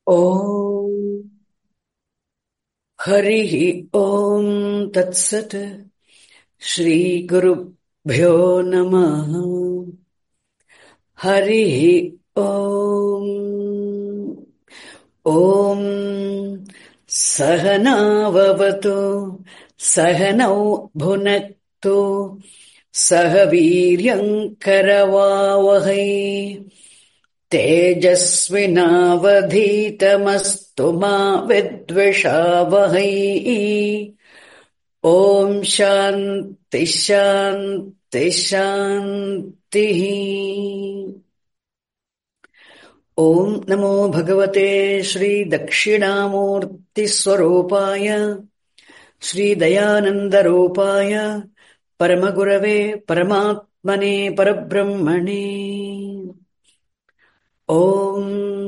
ॐ हरिः ॐ तत्सत् श्रीगुरुभ्यो नमः। हरिः ॐ ॐ सहनाववतु सहनौ भुनक्तु सह वीर्यं करवावहै तेजस्विनावधीतमस्तु मा विद्विषावहै। ॐ शान्ति शान्ति शान्तिः। ॐ नमो भगवते श्रीदक्षिणामूर्तिस्वरूपाय श्रीदयानन्दरूपाय परमगुरवे परमात्मने परब्रह्मणे ॐ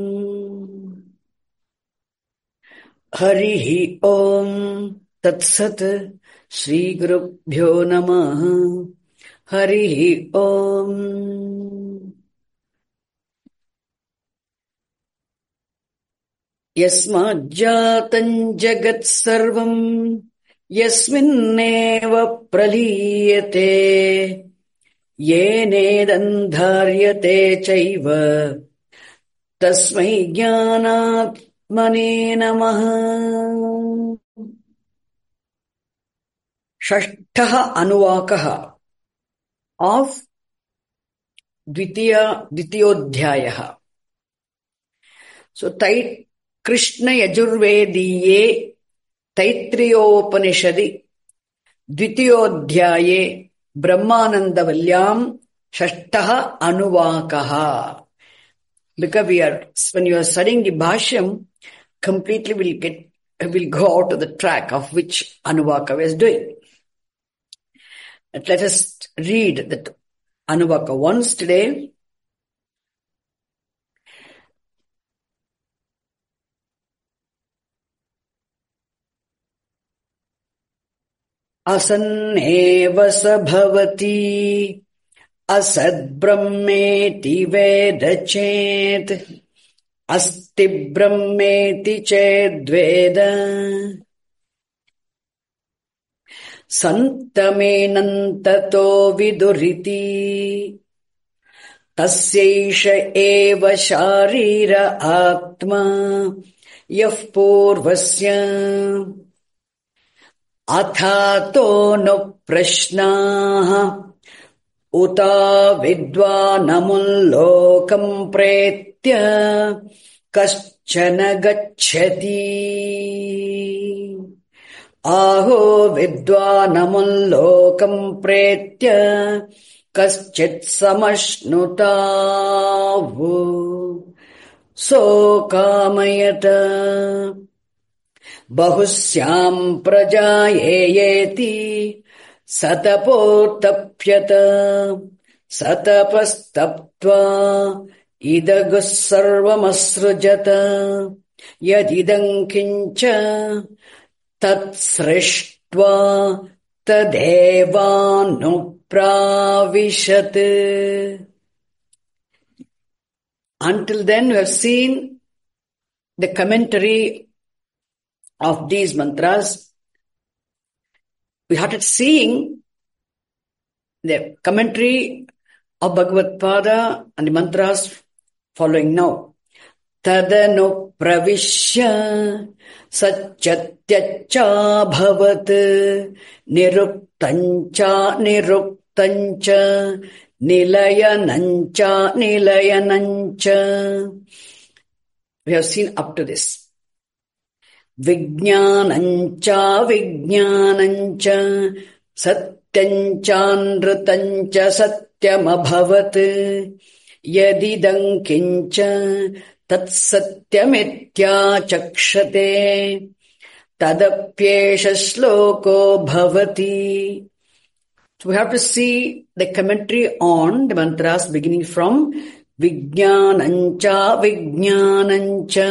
हरिः ॐ तत्सत् श्रीगुरुभ्यो नमः। हरिः ॐ यस्माज्जातं जगत्सर्वं यस्मिन्नेव प्रलीयते येनेदन्धार्यते चैव तस्मै ज्ञानात्मने नमः। षष्ठः अनुवाकः आफ् द्वितीयोऽध्यायः। सो कृष्णयजुर्वेदीये तैत्तिरीयोपनिषदि द्वितीयोऽध्याये ब्रह्मानन्दवल्यां षष्ठः अनुवाकः. Because when you are studying the Bhashyam, completely will go out of the track of which Anuvaka was doing. Let us read that Anuvaka once today. असन्नेव स भवति असद्ब्रह्मेति वेद चेत् अस्ति ब्रह्मेति चेद्वेद सन्तमेनन्ततो विदुरिति तस्यैष एव शारीर आत्मा यः पूर्वस्य अथातो नु प्रश्नाः उता विद्वानमुल्लोकम् प्रेत्य कश्चन गच्छति। आहो विद्वानमुल्लोकम् प्रेत्य कश्चित् समश्नुतावु सोकामयत बहुस्याम् प्रजायेयेति सतपोतप्यत सतपस्तप्त्वा इदगुः सर्वमसृजत यदिदम् किञ्च तत्सृष्ट्वा तदेवानुप्राविशत्. Until then we have seen the commentary of these mantras. We started seeing the commentary of Bhagavad Pada and the mantras following now. Tadanu pravishya satyatyaccha bhavat niruktancha niruktancha nilayanancha nilayanancha. We have seen up to this. Vijnanancha vijnanancha satyancha satyamabhavat yadidam kincha tatsatyamityachakshate tadapyesha sloko bhavati. So we have to see the commentary on the mantras beginning from Vijnanancha vijnanancha.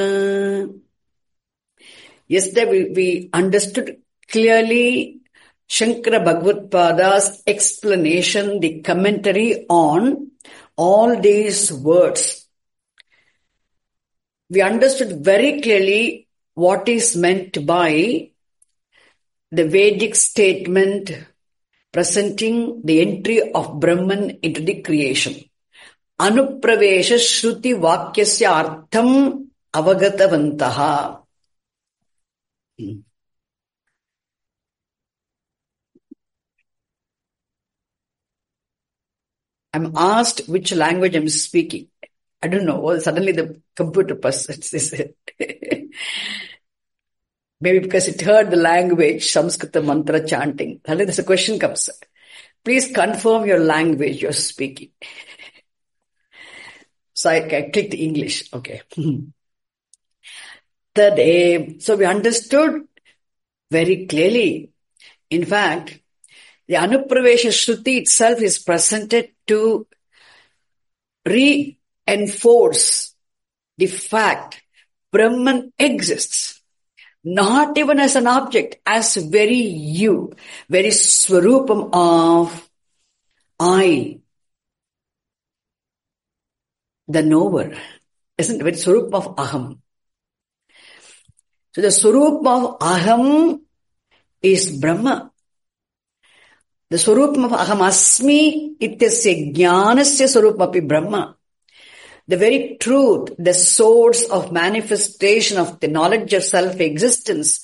Yesterday we understood clearly Shankara Bhagavad Pada's explanation, the commentary on all these words. we understood very clearly what is meant by the Vedic statement presenting the entry of Brahman into the creation. Anupravesha Shruti Vakyasya Artham Avagatavantaha. I'm asked which language I'm speaking. I don't know. Well, suddenly the computer person says it. Maybe because it heard the language, Samskrita mantra chanting. Suddenly there's a question comes. Please confirm your language you're speaking. So I clicked English. Okay. So we understood very clearly. In fact, the Anupravesha Shruti itself is presented to reinforce the fact Brahman exists, not even as an object, as very you, very swarupam of I, the knower, isn't it? Very swarupam of aham. So the swarupam of aham is Brahma. The swarupam of aham asmi ityasya jnanasya swarupapi Brahma. The very truth, the source of manifestation of the knowledge of self-existence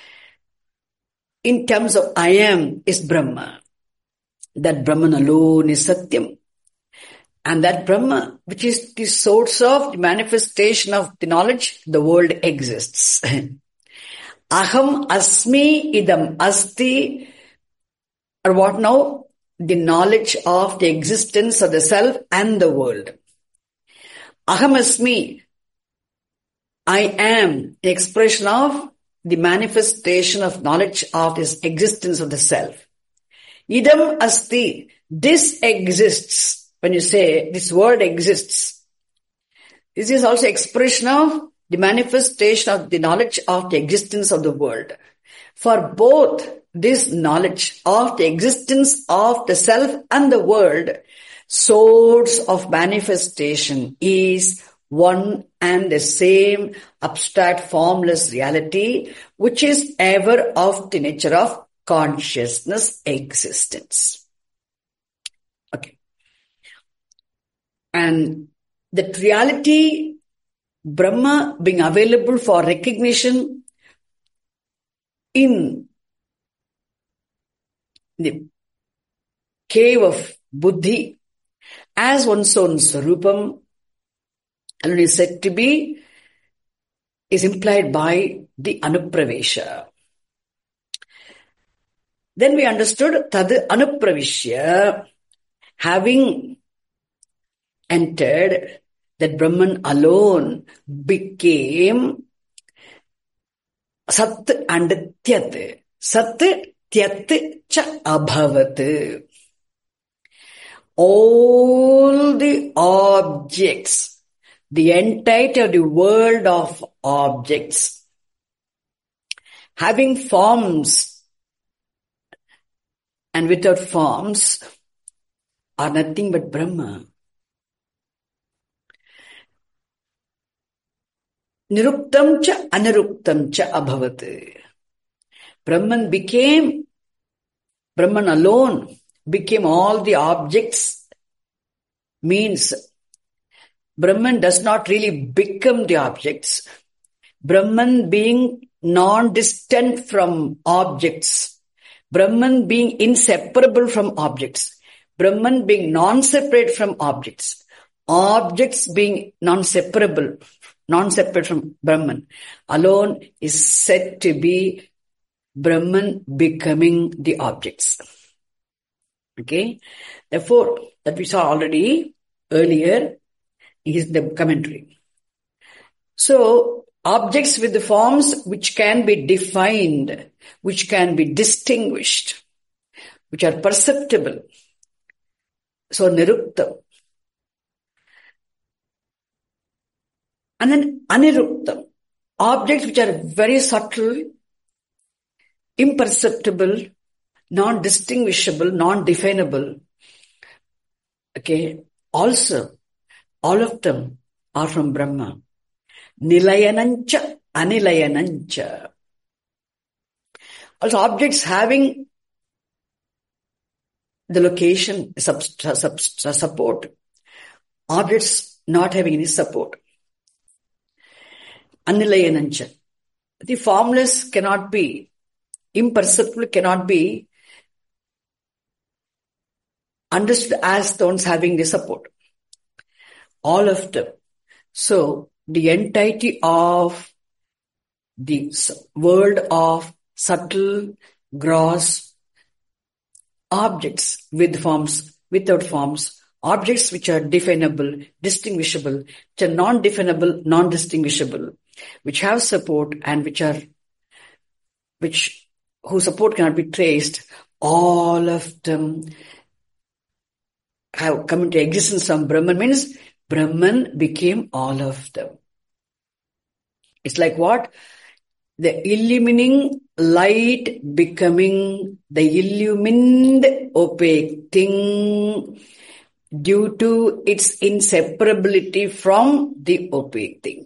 in terms of I am is Brahma. That Brahman alone is Satyam. And that Brahma, which is the source of the manifestation of the knowledge, the world exists. Aham asmi idam asti, or what now? The knowledge of the existence of the self and the world. Aham asmi, I am, the expression of the manifestation of knowledge of this existence of the self. Idam asti, this exists. When you say this word exists, this is also expression of the manifestation of the knowledge of the existence of the world. For both this knowledge of the existence of the self and the world, source of manifestation is one and the same abstract formless reality, which is ever of the nature of consciousness existence. Okay. And that reality, Brahma being available for recognition in the cave of Buddhi as one's own Sarupam, and is said to be, is implied by the Anupravesha. Then we understood Tad Anupravishya, having entered, that Brahman alone became Sat and Tyat. Sat Tyat cha Abhavat. All the objects, the entirety of the world of objects, having forms and without forms, are nothing but Brahma. Niruktam cha aniruktam cha abhavat. Brahman alone became all the objects, means Brahman does not really become the objects. Brahman being non-distant from objects. Brahman being inseparable from objects. Brahman being non-separate from objects. Objects being non-separate from Brahman alone is said to be Brahman becoming the objects. Okay. Therefore, that we saw already earlier is the commentary. So, objects with the forms which can be defined, which can be distinguished, which are perceptible. So, niruktam. And then aniruktam. Objects which are very subtle, imperceptible, non-distinguishable, non-definable. Okay. Also, all of them are from Brahma. Nilayanancha, anilayanancha. Also objects having the location support. Objects not having any support. Anilayanancha. The formless cannot be, imperceptible cannot be understood as the ones having the support. All of them. So, the entirety of the world of subtle, gross objects with forms, without forms, objects which are definable, distinguishable, which are non-definable, non-distinguishable, which have support and whose support cannot be traced, all of them have come into existence from Brahman, means Brahman became all of them. It's like what? The illumining light becoming the illumined opaque thing due to its inseparability from the opaque thing.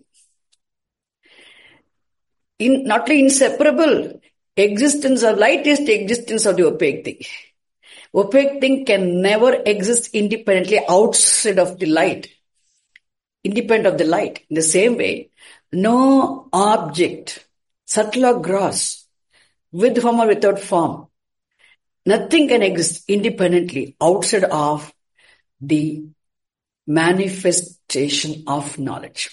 Not only inseparable, existence of light is the existence of the opaque thing. Opaque thing can never exist independently outside of the light, independent of the light. In the same way, no object, subtle or gross, with form or without form, nothing can exist independently outside of the manifestation of knowledge.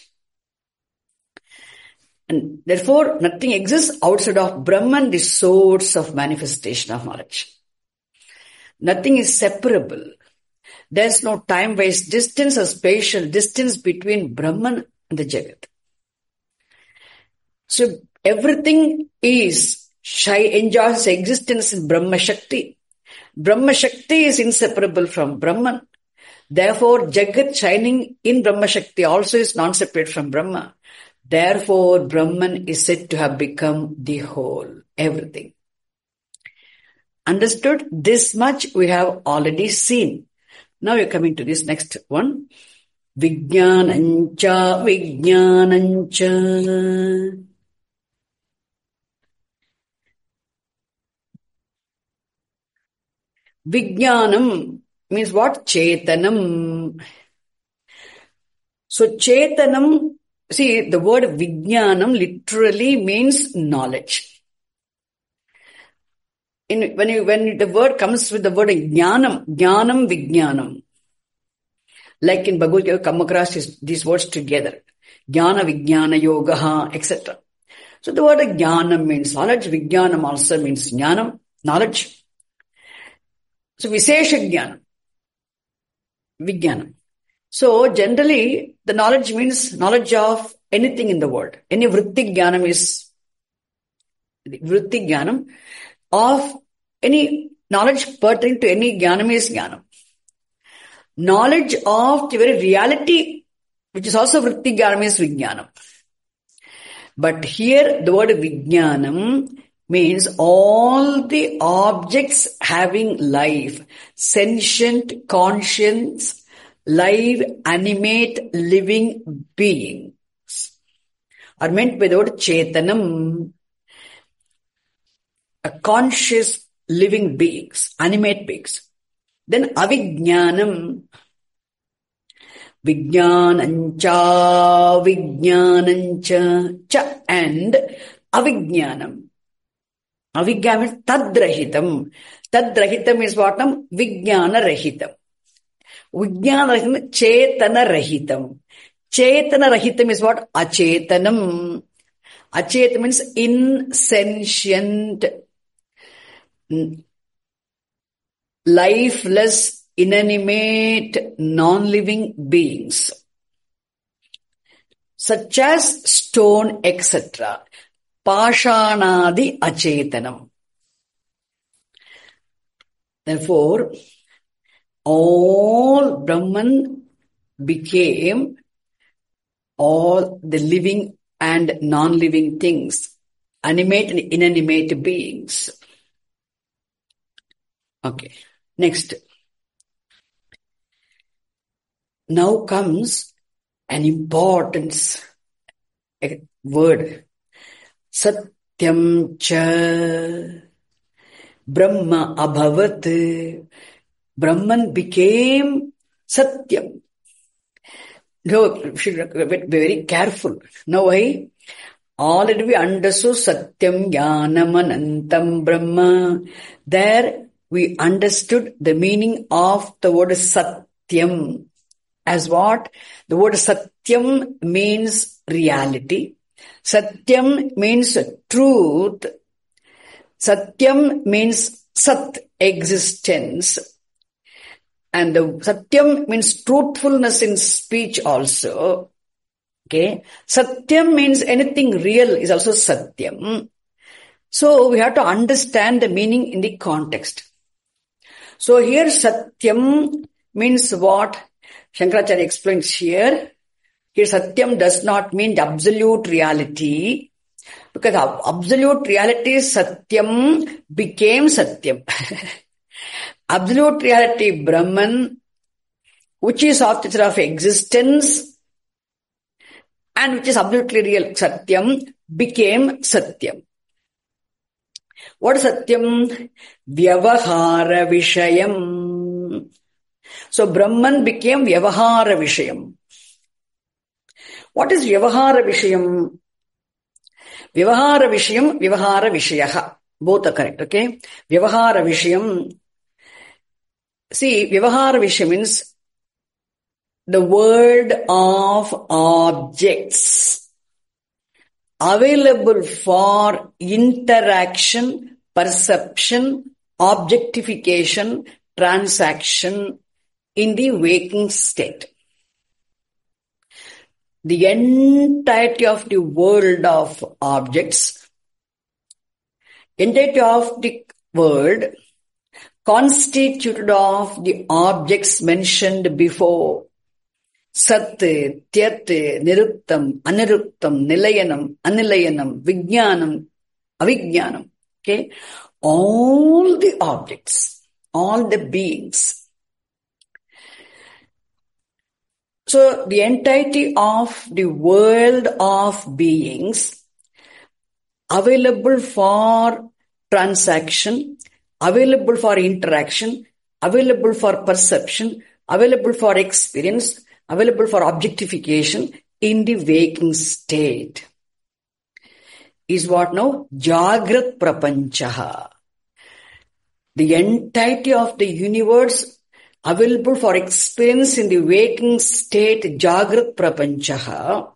And therefore, nothing exists outside of Brahman, the source of manifestation of knowledge. Nothing is separable. There's no time-wise distance or spatial distance between Brahman and the Jagat. So everything enjoys existence in Brahma Shakti. Brahma Shakti is inseparable from Brahman. Therefore, Jagat shining in Brahma Shakti also is non-separate from Brahma. Therefore, Brahman is said to have become the whole, everything. Understood? This much we have already seen. Now we're coming to this next one. Vijnanancha, Vijnanancha. Vijnanam means what? Chetanam. So Chetanam, see, the word Vijnanam literally means knowledge. When the word comes with the word Jnanam, Jnanam, Vijnanam. Like in Bhagavad Gita, come across these words together. Jnana, Vijnana, Yoga, etc. So the word Jnanam means knowledge. Vijnanam also means Jnanam, knowledge. So Vishesha Jnanam, Vijnanam. So generally, the knowledge means knowledge of anything in the world. Any Vritti Jnanam is Vritti Jnanam. Of any knowledge pertaining to any Jnanam is Jnanam. Knowledge of the very reality, which is also Vritti Jnanam, is Vijnanam. But here the word Vijnanam means all the objects having life, sentient, conscience, live, animate, living beings are meant by the word Chetanam. A conscious living beings, animate beings. Then avijnanam, vijnanancha, vijnanancha, cha, and avijnanam. Avijnana means tadrahitam. Tadrahitam is what? Vijnana rahitam. Vijnana rahitam, chetana rahitam. Chetana rahitam is what? Achetanam. Achet means insentient, lifeless, inanimate, non-living beings, such as stone, etc. Pashanadi achetanam. Therefore, all Brahman became all the living and non-living things, animate and inanimate beings. Okay, next. Now comes an importance a word. Satyam cha Brahma abhavat. Brahman became Satyam. No, we should be very careful. Now already we understood Satyam Jnanam Anantam Brahma. There we understood the meaning of the word Satyam as what? The word Satyam means reality. Satyam means truth. Satyam means Sat, existence. And the Satyam means truthfulness in speech also. Okay. Satyam means anything real is also Satyam. So we have to understand the meaning in the context. So here Satyam means what? Shankaracharya explains here. Here Satyam does not mean the absolute reality. Because absolute reality Satyam became Satyam. Absolute reality Brahman, which is of the nature of existence and which is absolutely real Satyam, became Satyam. What is Satyam? Vyavahara Vishayam. So Brahman became Vyavahara Vishayam. What is Vyavahara Vishayam? Vyavahara Vishayam, Vyavahara Vishayaha. Both are correct, okay? Vyavahara Vishayam. See, Vyavahara Vishayam means the world of objects available for interaction, perception, objectification, transaction in the waking state. The entirety of the world of objects, entirety of the world constituted of the objects mentioned before. Sat, Tyat, Niruktam, Aniruktam, Nilayanam, Anilayanam, Vijnanam, Avijnanam. Okay? All the objects, all the beings. So the entirety of the world of beings available for transaction, available for interaction, available for perception, available for experience, available for objectification in the waking state is what now? Jagrat Prapanchaha. The entirety of the universe available for experience in the waking state, Jagrat Prapanchaha,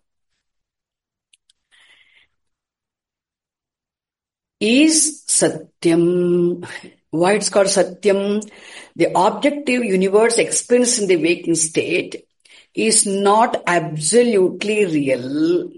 is Satyam. Why it's called Satyam? The objective universe experience in the waking state is not absolutely real,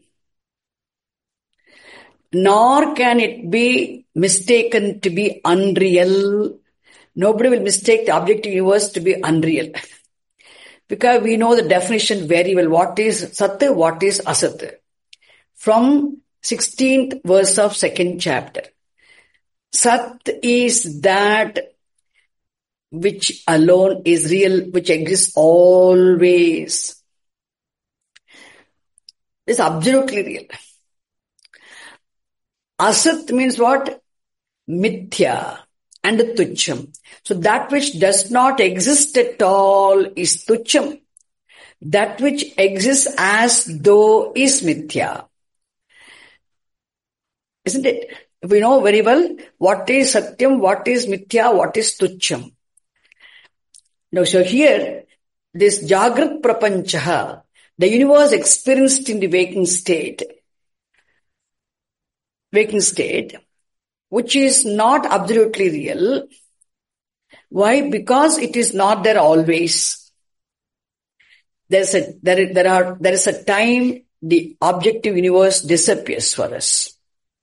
nor can it be mistaken to be unreal. Nobody will mistake the objective universe to be unreal. Because we know the definition very well. What is Sat, what is Asat? From 16th verse of 2nd chapter. Sat is that which alone is real, which exists always. It's absolutely real. Asat means what? Mithya and Tucham. So that which does not exist at all is Tucham. That which exists as though is Mithya. Isn't it? We know very well what is Satyam, what is Mithya, what is Tucham. Now, so here, this Jagrat Prapanchaha, the universe experienced in the waking state, which is not absolutely real. Why? Because it is not there always. There is a time the objective universe disappears for us.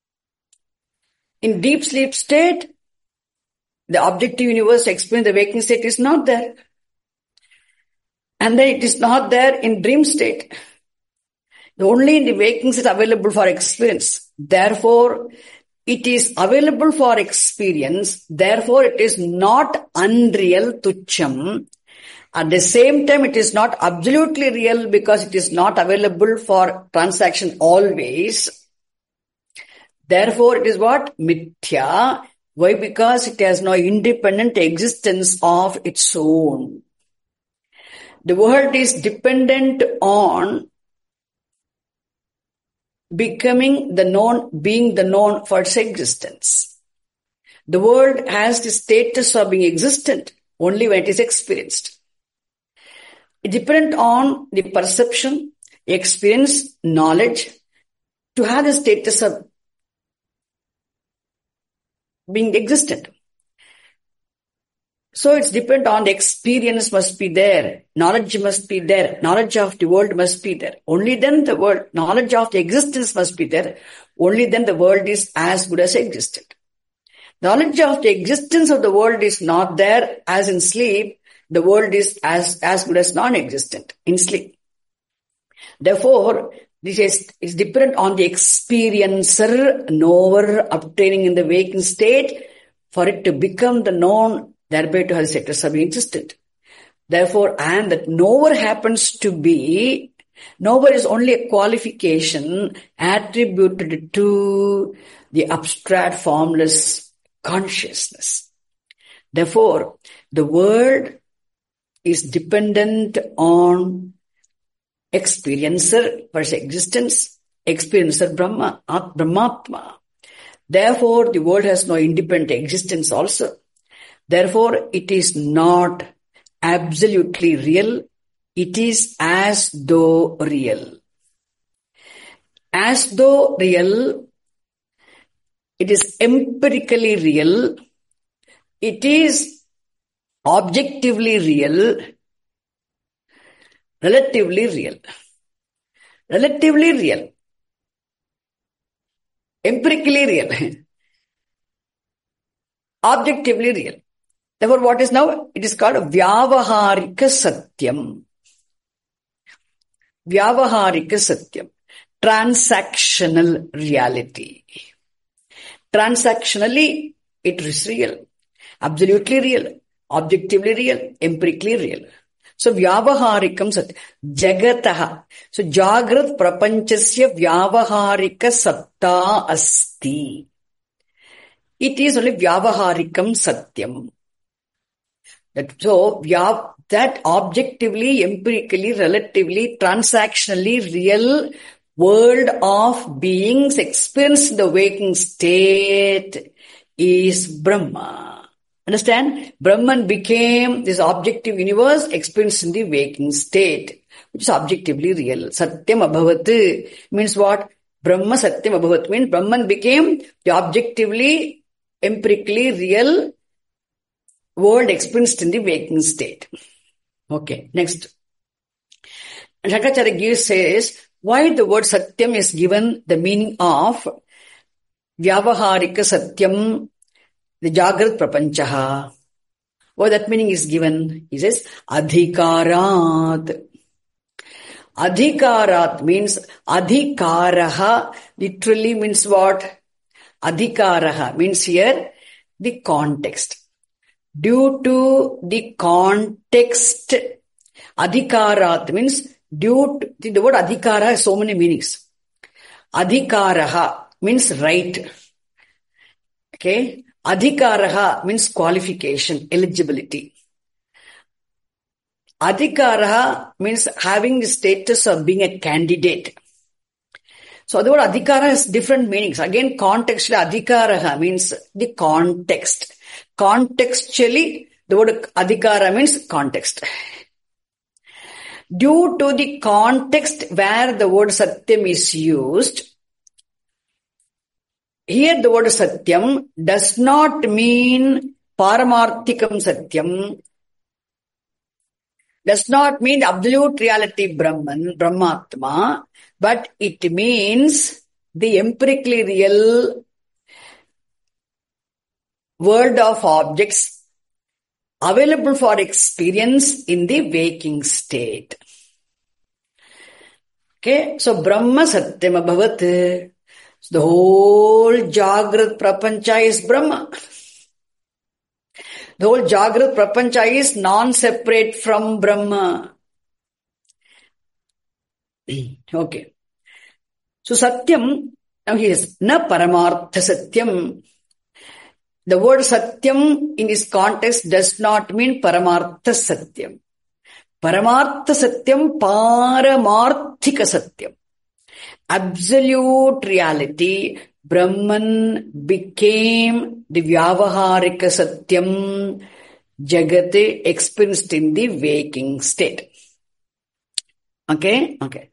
In deep sleep state, the objective universe explained the waking state is not there. And then it is not there in dream state. Only in the waking state available for experience. Therefore, it is available for experience. Therefore, it is not unreal, Tucham. At the same time, it is not absolutely real because it is not available for transaction always. Therefore, it is what? Mithya. Why? Because it has no independent existence of its own. The world is dependent on becoming the known, being the known for its existence. The world has the status of being existent only when it is experienced. It depends on the perception, experience, knowledge to have the status of being existent. So it's dependent on the experience must be there, knowledge must be there, knowledge of the world must be there. Only then the world, knowledge of the existence must be there. Only then the world is as good as existent. Knowledge of the existence of the world is not there as in sleep. The world is as good as non-existent in sleep. Therefore, this is dependent on the experiencer, knower obtaining in the waking state for it to become the known, thereby to have the status of being existent. Therefore, and that knower happens to be, knower is only a qualification attributed to the abstract formless consciousness. Therefore, the world is dependent on experiencer for its existence, experiencer Brahma, Brahmatma. Therefore, the world has no independent existence also. Therefore, it is not absolutely real. It is as though real. As though real, it is empirically real. It is objectively real. Relatively real. Relatively real. Empirically real. Objectively real. Therefore, what is now? It is called Vyavaharika Satyam. Vyavaharika Satyam. Transactional reality. Transactionally, it is real. Absolutely real. Objectively real. Empirically real. So, Vyavaharikam Satyam. Jagataha. So, Jagrat Prapanchasya Vyavaharika Satta Asti. It is only Vyavaharikam Satyam. So, that objectively, empirically, relatively, transactionally real world of beings experienced in the waking state is Brahma. Understand? Brahman became this objective universe experienced in the waking state, which is objectively real. Satyam Abhavat means what? Brahma Satyam Abhavat means Brahman became the objectively, empirically real world experienced in the waking state. Okay, next. Shankaracharya says, why the word Satyam is given the meaning of Vyavaharika Satyam, the Jagrat Prapanchaha. What that meaning is given? He says, Adhikarat. Adhikarat means, Adhikaraha literally means what? Adhikaraha means here, the context. Due to the context, adhikarat means due to the word adhikara has so many meanings. Adhikaraha means right. Okay. Adhikaraha means qualification, eligibility. Adhikaraha means having the status of being a candidate. So the word adhikara has different meanings. Again, contextually, adhikaraha means the context. Contextually, the word adhikara means context. Due to the context where the word Satyam is used, here the word Satyam does not mean Paramarthikam Satyam, does not mean absolute reality Brahman, Brahmatma, but it means the empirically real world of objects available for experience in the waking state. Okay, so Brahma Satyam Abhavat. So the whole Jagrat Prapancha is Brahma. The whole Jagrat Prapancha is non-separate from Brahma. Okay. So Satyam, now he is na Paramartha Satyam. The word Satyam in this context does not mean Paramartha Satyam. Paramartha Satyam, Paramarthika Satyam. Absolute reality, Brahman became the Vyavaharika Satyam, Jagate experienced in the waking state. Okay? Okay.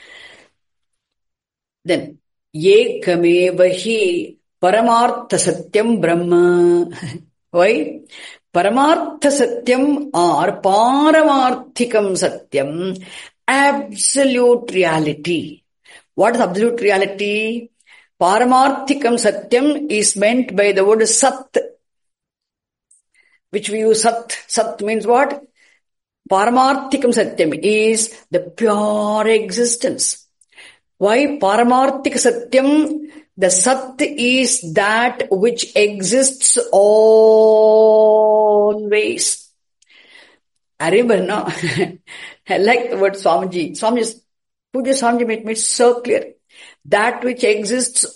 Then, Yekamevahi Paramartha Satyam Brahma. Why? Paramartha Satyam or Paramarthikam Satyam, absolute reality. What is absolute reality? Paramarthikam Satyam is meant by the word Sat, which we use Sat. Sat means what? Paramarthikam Satyam is the pure existence. Why Paramarthika Satyam? The Sat is that which exists always. I remember now, I like the word Swamiji. Puja Swamiji made it so clear. That which exists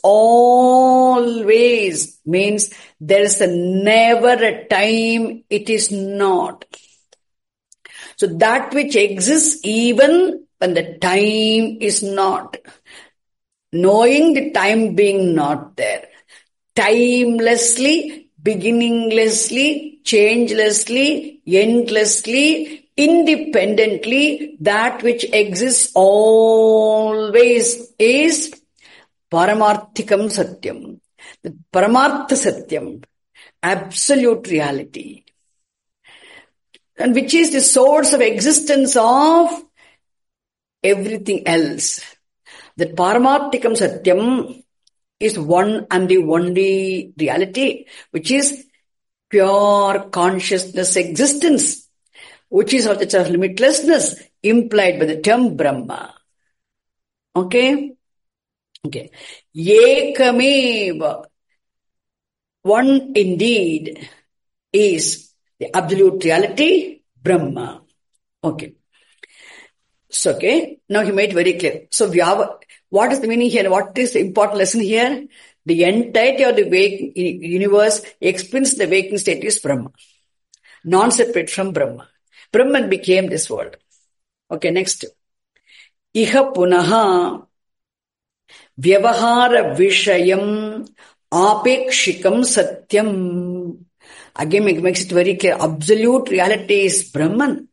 always means there is never a time it is not. So that which exists even when the time is not. Knowing the time being not there. Timelessly, beginninglessly, changelessly, endlessly, independently, that which exists always is Paramarthikam Satyam. The Paramartha Satyam, absolute reality. And which is the source of existence of everything else. That Paramarthikam Satyam is one and the only reality, which is pure consciousness existence, which is of the limitlessness implied by the term Brahma. Okay? Okay. Yekameva, one indeed, is the absolute reality, Brahma. Okay. So, okay, now he made it very clear. So, what is the meaning here? What is the important lesson here? The entirety of the universe experienced the waking state is Brahma. Non-separate from Brahma. Brahman became this world. Okay, next. Iha punaha vyavahara vishayam apekshikam satyam. Again, it makes it very clear. Absolute reality is Brahman.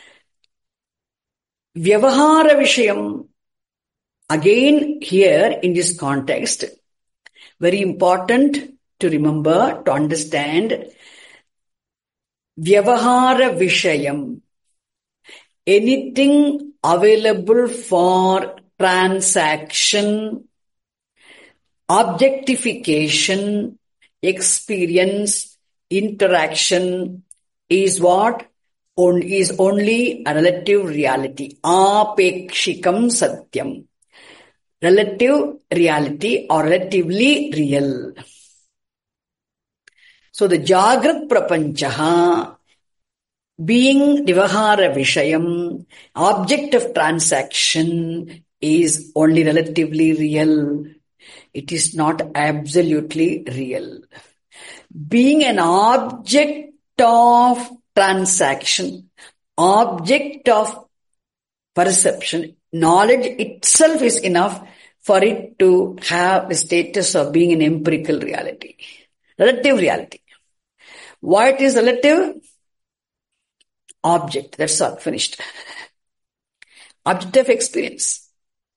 Vyavahara Vishayam. Again, here in this context, very important to remember, to understand. Vyavahara Vishayam. Anything available for transaction, objectification, experience, interaction is what? Is only a relative reality. Apekshikam Satyam. Relative reality or relatively real. So the Jagrat Prapancha, being Vyavahara Vishayam, object of transaction, is only relatively real. It is not absolutely real. Being an object of transaction, object of perception, knowledge itself is enough for it to have the status of being an empirical reality. Relative reality. What is relative? Object. That's all. Finished. Object of experience.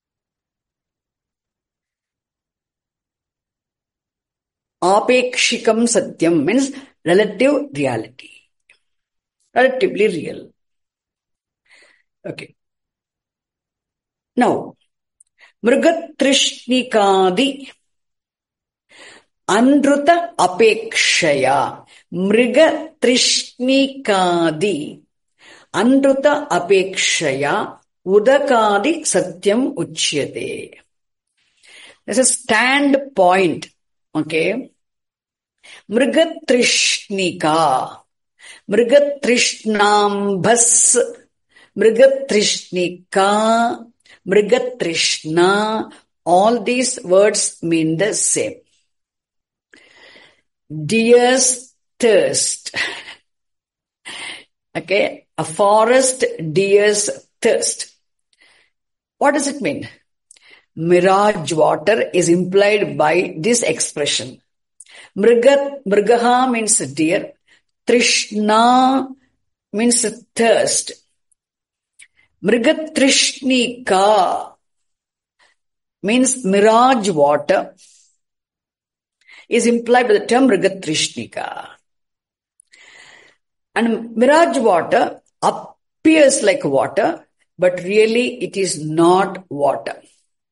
Apekshikam Satyam means relative reality. Relatively real. Okay. Now, Mrigatrishnikadi Andruta Apekshaya. Mrigatrishnikadi Andruta Apekshaya Udakadi Satyam Uchyate. There's a standpoint. Okay. Mrigatrishnika. Mrigatrishnambhas, Mrigatrishnika, Mrigatrishna, all these words mean the same. Deer's thirst. Okay, a forest deer's thirst. What does it mean? Mirage water is implied by this expression. Mrigaha means deer. Trishna means thirst. Mrigatrishnika means mirage water is implied by the term Mrigatrishnika. And mirage water appears like water, but really it is not water.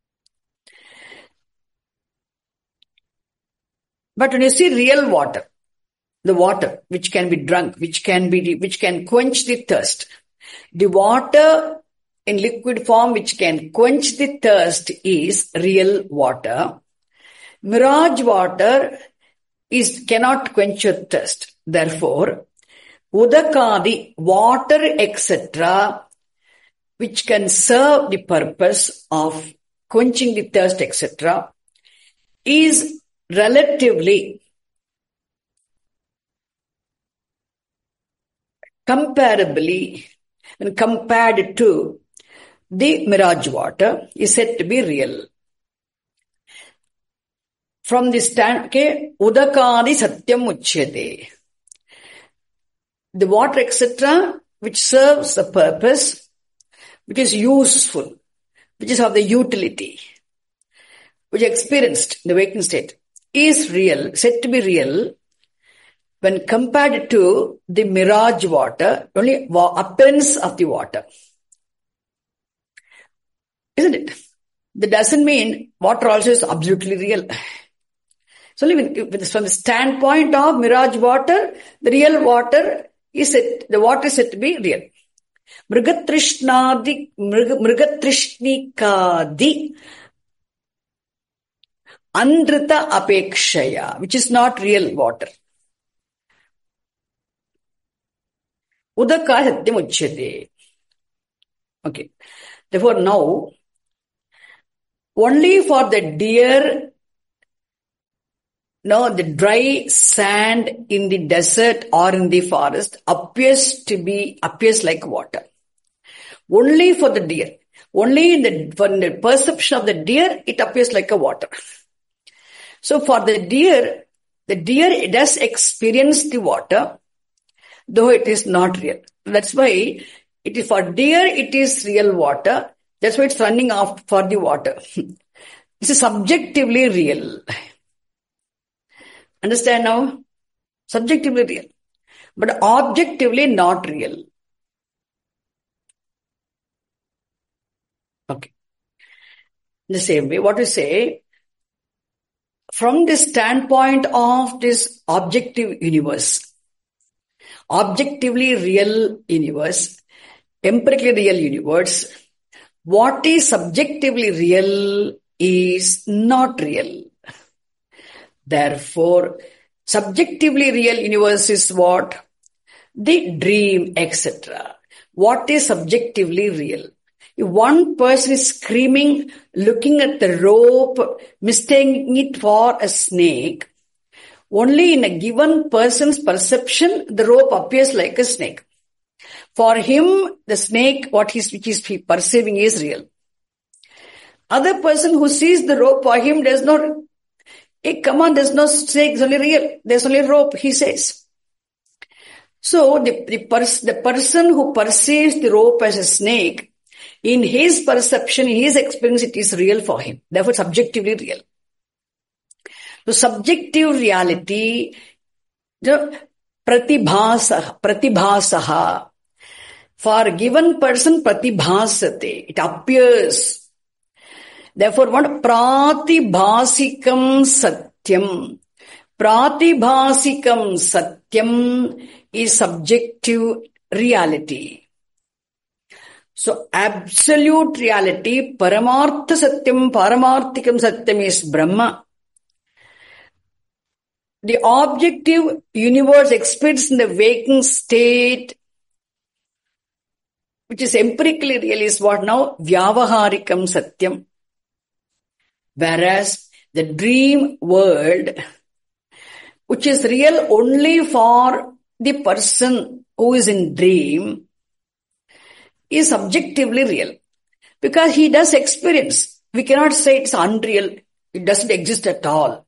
But when you see real water, the water which can be drunk, which can quench the thirst, the water in liquid form which can quench the thirst is real water. Mirage water cannot quench your thirst. Therefore, udakadi, water, etc., which can serve the purpose of quenching the thirst, etc., is relatively comparably, when compared to the mirage water, is said to be real. From this stand, okay, udakadi satyam uchyate. The water, etc., which serves the purpose, which is useful, which is of the utility, which is experienced in the waking state, is real, said to be real, when compared to the mirage water, only appearance of the water. Isn't it? That doesn't mean water also is absolutely real. So from the standpoint of mirage water, the real water is the water is said to be real. Mrigatrishnikadi andrita apekshaya, which is not real water. Udaka satyam uchyate. Okay. Therefore now, only for the deer, the dry sand in the desert or in the forest appears like water. Only for the deer. Only for the perception of the deer, it appears like a water. So for the deer does experience the water, though it is not real. That's why for deer, it is real water. That's why it's running off for the water. This is subjectively real. Understand now? Subjectively real. But objectively not real. Okay. In the same way, what we say, from the standpoint of this objective universe, objectively real universe, empirically real universe, what is subjectively real is not real. Therefore, subjectively real universe is what? The dream, etc. What is subjectively real? If one person is screaming, looking at the rope, mistaking it for a snake, only in a given person's perception, the rope appears like a snake. For him, the snake, which is perceiving is real. Other person who sees the rope, for him does not, hey, come on, there's no snake, it's only real. There's only rope, he says. So the person who perceives the rope as a snake, in his perception, in his experience, it is real for him. Therefore, subjectively real. So subjective reality, pratibhasaha. For a given person, pratibhasate. It appears. Therefore, what? Pratibhasikam satyam. Pratibhasikam satyam is subjective reality. So, absolute reality, paramartha satyam, paramarthikam satyam is Brahma. The objective universe experienced in the waking state, which is empirically real, is what now? Vyavaharikam Satyam. Whereas the dream world, which is real only for the person who is in dream, is subjectively real. Because he does experience. We cannot say it's unreal. It doesn't exist at all.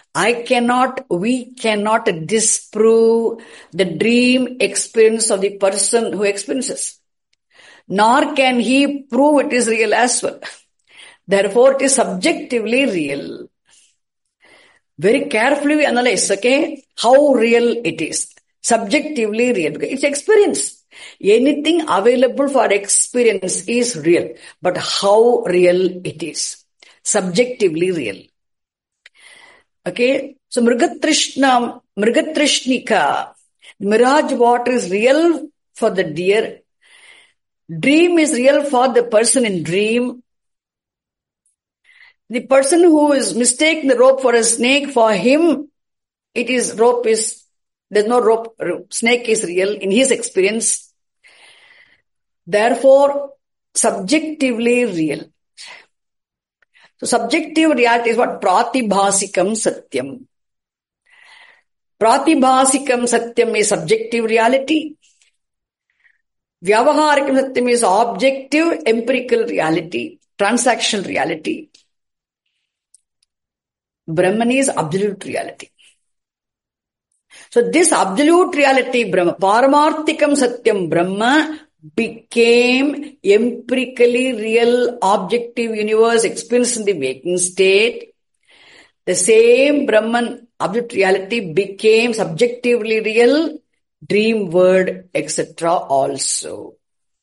We cannot disprove the dream experience of the person who experiences. Nor can he prove it is real as well. Therefore, it is subjectively real. Very carefully we analyze, okay, how real it is. Subjectively real. It's experience. Anything available for experience is real. But how real it is. Subjectively real. Okay, so Mrigatrishnika, mirage water is real for the deer. Dream is real for the person in dream. The person who is mistaking the rope for a snake, for him, there's no rope, snake is real in his experience. Therefore, subjectively real. So subjective reality is what? Pratibhasikam Satyam. Pratibhasikam Satyam is subjective reality. Vyavaharikam Satyam is objective, empirical reality, transactional reality. Brahman is absolute reality. So this absolute reality, Brahma, Paramarthikam Satyam Brahma, became empirically real objective universe experienced in the waking state. The same Brahman, absolute reality, became subjectively real dream world, etc. also.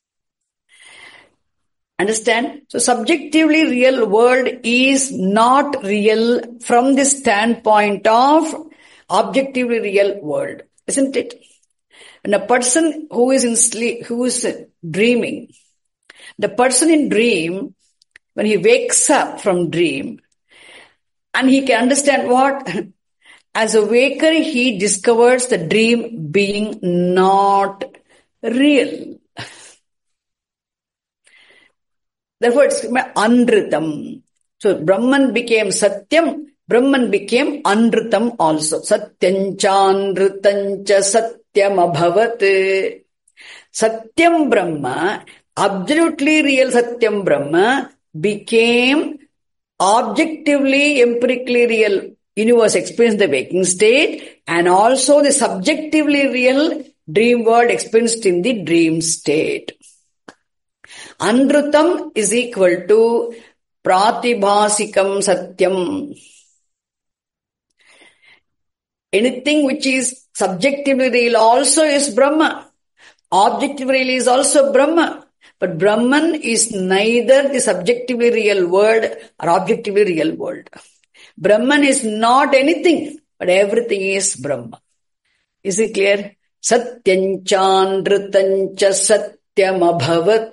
Understand? So subjectively real world is not real from the standpoint of objectively real world, isn't it? And a person who is in sleep, who is dreaming, the person in dream, when he wakes up from dream, and he can understand what? As a waker, he discovers the dream being not real. Therefore, it's Anritam. So, Brahman became Satyam, Brahman became Anritam also. Satyamchanritancha Satyam Abhavat. Satyam Brahma, absolutely real Satyam Brahma, became objectively, empirically real universe experienced the waking state, and also the subjectively real dream world experienced in the dream state. Anrutam is equal to Pratibhasikam Satyam. Anything which is subjectively real also is Brahma. Objectively real is also Brahma. But Brahman is neither the subjectively real world or objectively real world. Brahman is not anything, but everything is Brahma. Is it clear? Satyanchandritancha Satyam Abhavat.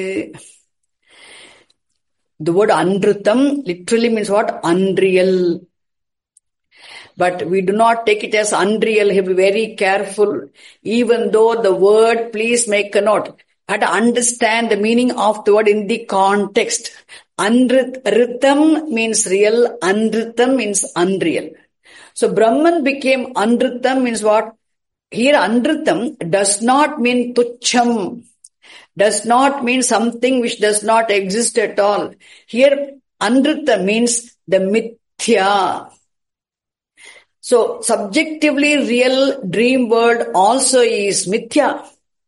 The word Anrutam literally means what? Unreal. But we do not take it as unreal. You have to be very careful. Even though the word, please make a note. I have to understand the meaning of the word in the context. Ritam means real. Anritam means unreal. So Brahman became Anritam means what? Here Anritam does not mean Tucham. Does not mean something which does not exist at all. Here Anritam means the Mithya. So, subjectively real dream world also is mithya.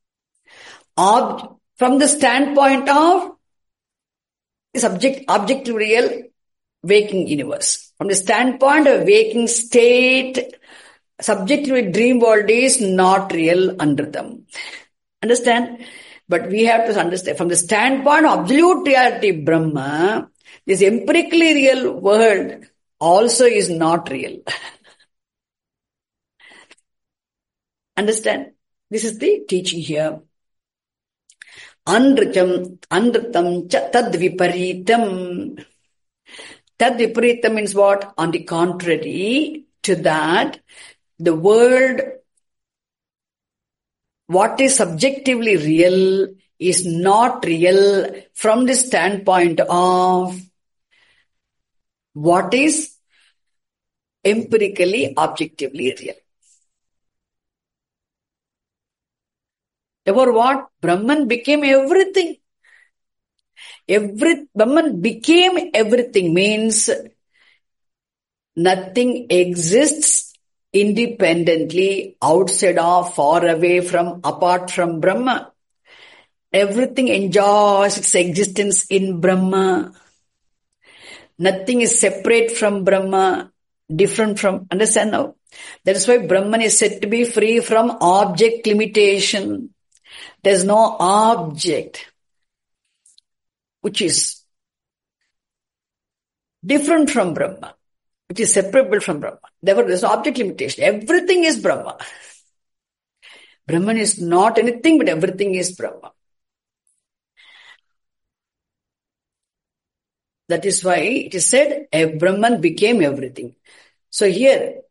From the standpoint of objective real waking universe. From the standpoint of waking state, subjective dream world is not real under them. Understand? But we have to understand, from the standpoint of absolute reality Brahma, this empirically real world also is not real. Understand? This is the teaching here. Anritam cha tadviparitam. Tadviparitam means what? On the contrary, to that, the world, what is subjectively real is not real from the standpoint of what is empirically, objectively real. Therefore, what? Brahman became everything. Brahman became everything means nothing exists independently, outside of, far away from, apart from Brahma. Everything enjoys its existence in Brahma. Nothing is separate from Brahma, different from, understand now? That is why Brahman is said to be free from object limitation. There is no object which is different from Brahma, which is separable from Brahma. Therefore, there is no object limitation. Everything is Brahma. Brahman is not anything, but everything is Brahma. That is why it is said, Brahman became everything. So here,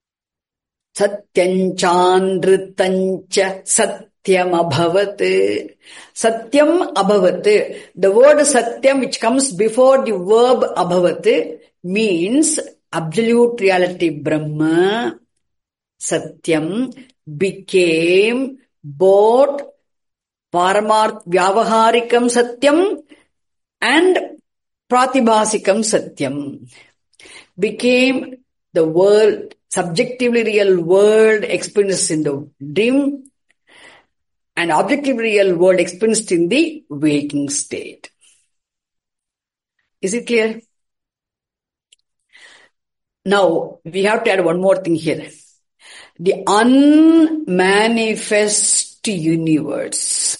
Satyanchandritancha Satyam Abhavat. Satyam Abhavat. The word Satyam, which comes before the verb Abhavat, means absolute reality Brahma. Satyam became both Paramarth Vyavaharikam Satyam and Pratibhasikam Satyam. Became the world, subjectively real world experienced in the dream and objectively real world experienced in the waking state. Is it clear? Now, we have to add one more thing here. The unmanifest universe.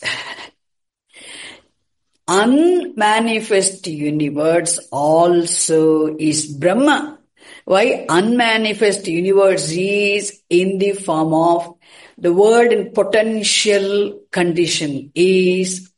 Unmanifest universe also is Brahma. Why? Unmanifest universe is in the form of the world in potential condition is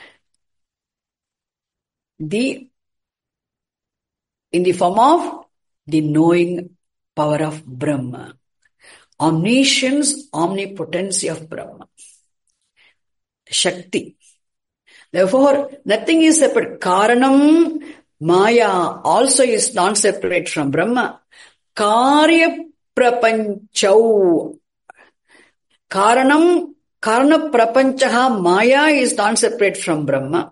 in the form of the knowing power of Brahma. Omniscience, omnipotency of Brahma. Shakti. Therefore, nothing is separate. Karanam, Maya also is non-separate from Brahma. Karya prapanchau. Karanam, Karana prapanchaha, Maya is non-separate from Brahma.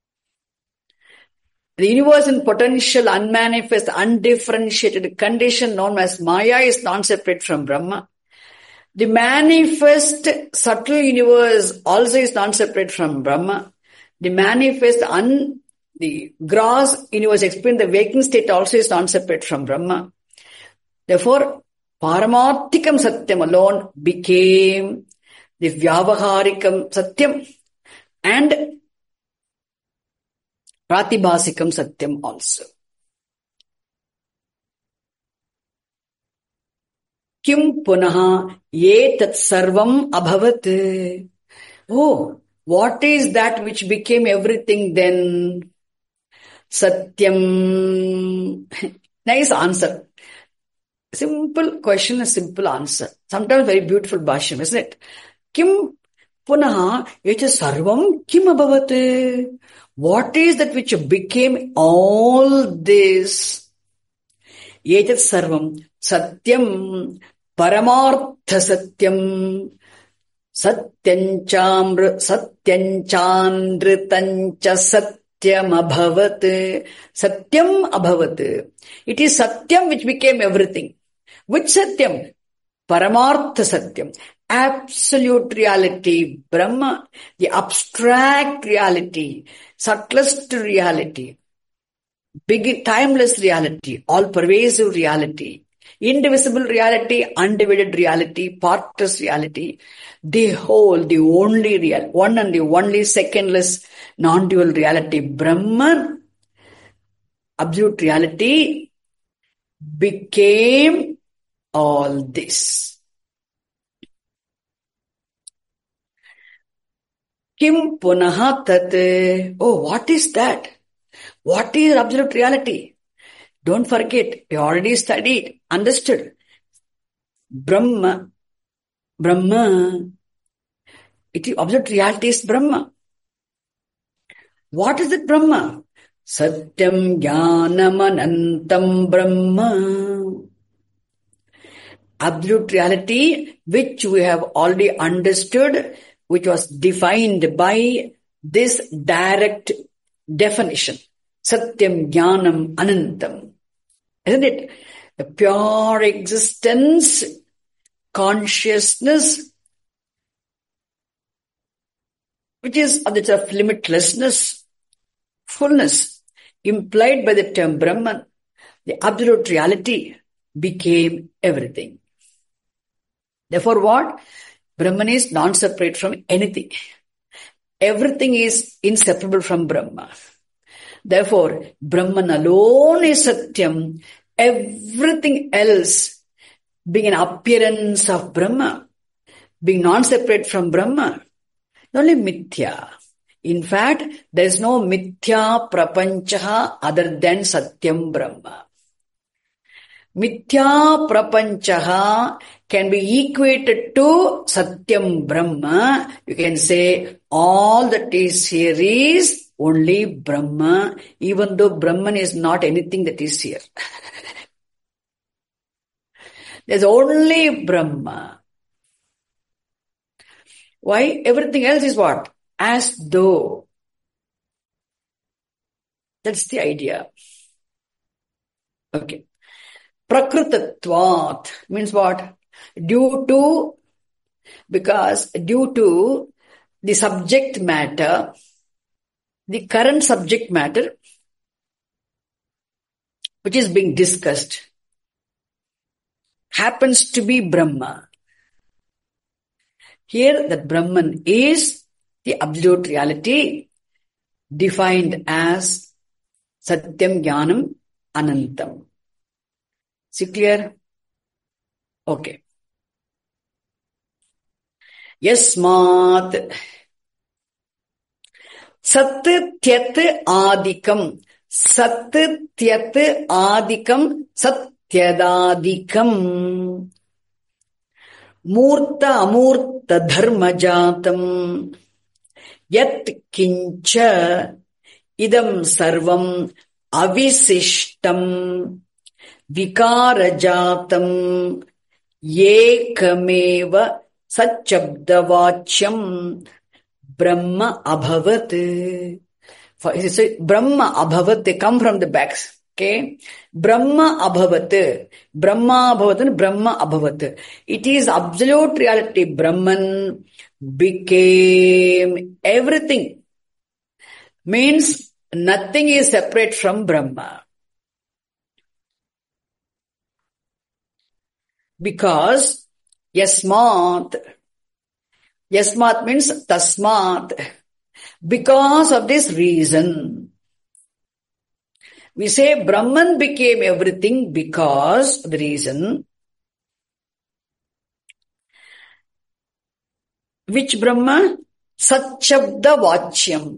The universe in potential, unmanifest, undifferentiated condition known as Maya is non-separate from Brahma. The manifest subtle universe also is non-separate from Brahma. The manifest, the gross universe experienced the waking state also is non-separate from Brahma. Therefore, Paramarthikam Satyam alone became the Vyavaharikam Satyam and Pratibhasikam Satyam also. Kim punaha etat sarvam abhavat. Oh, what is that which became everything then? Satyam. Nice answer. Simple question, a simple answer. Sometimes very beautiful bhashyam, isn't it? Kim punaha etat sarvam kim abhavat. What is that which became all this? Etat sarvam satyam paramartha satyam satyanchandritancha satyam abhavat. Satyam abhavat. It is satyam which became everything. Which satyam? Paramartha satyam. Absolute reality, Brahma, the abstract reality, subtlest reality, big timeless reality, all-pervasive reality, indivisible reality, undivided reality, partless reality, the whole, the only real, one and the only secondless, non-dual reality, Brahman, absolute reality, became all this. Kim punaha tat. Oh, what is that? What is absolute reality? Don't forget, we already studied, understood. Brahma, it is absolute reality is Brahma. What is it Brahma? Satyam Jnanam Anantam Brahma. Absolute reality, which we have already understood, which was defined by this direct definition. Satyam Jnanam Anantam. Isn't it? The pure existence, consciousness, which is of the nature of limitlessness, fullness, implied by the term Brahman. The absolute reality became everything. Therefore what? Brahman is non-separate from anything. Everything is inseparable from Brahma. Therefore, Brahman alone is Satyam. Everything else being an appearance of Brahma, being non-separate from Brahma, only Mithya. In fact, there is no Mithya Prapancha other than Satyam Brahma. Mithya Prapancha can be equated to Satyam Brahma. You can say all that is here is only Brahma, even though Brahman is not anything that is here. There's only Brahma. Why? Everything else is what? As though. That's the idea. Okay. Prakritatvat means what? Due to the subject matter, the current subject matter, which is being discussed, happens to be Brahma. Here, that Brahman is the absolute reality defined as Satyam Jnanam Anantam. See clear? Okay. Yasmat Sat Tyat Adikam. Sat Tyat Adikam Satyadadikam. Murta Amurta Dharma Jatam. Yat Kincha Idam Sarvam Avisishtam Vikarajatam Yekameva Satchabdavachyam Brahma Abhavat. Brahma Abhavat, they come from the backs. Okay? Brahma Abhavat. Brahma Abhavat and Brahma Abhavat. It is absolute reality. Brahman became everything. Means nothing is separate from Brahma. Because Yasmat means Tasmat. Because of this reason. We say Brahman became everything because of the reason. Which Brahma? Sat Shabda Vachyam.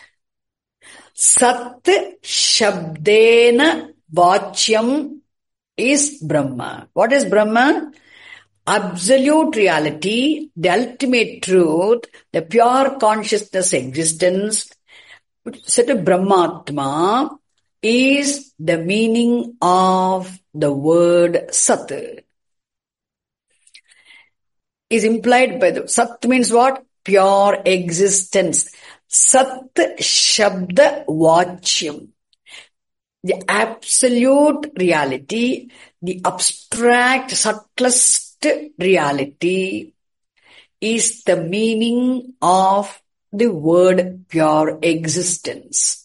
Sat Shabdena Vachyam is Brahma. What is Brahma? Absolute reality, the ultimate truth, the pure consciousness existence, said to Brahmatma, is the meaning of the word Sat. Is implied by the Sat means what? Pure existence. Sat Shabda Vachyam. The absolute reality, the abstract, subtlest reality is the meaning of the word pure existence.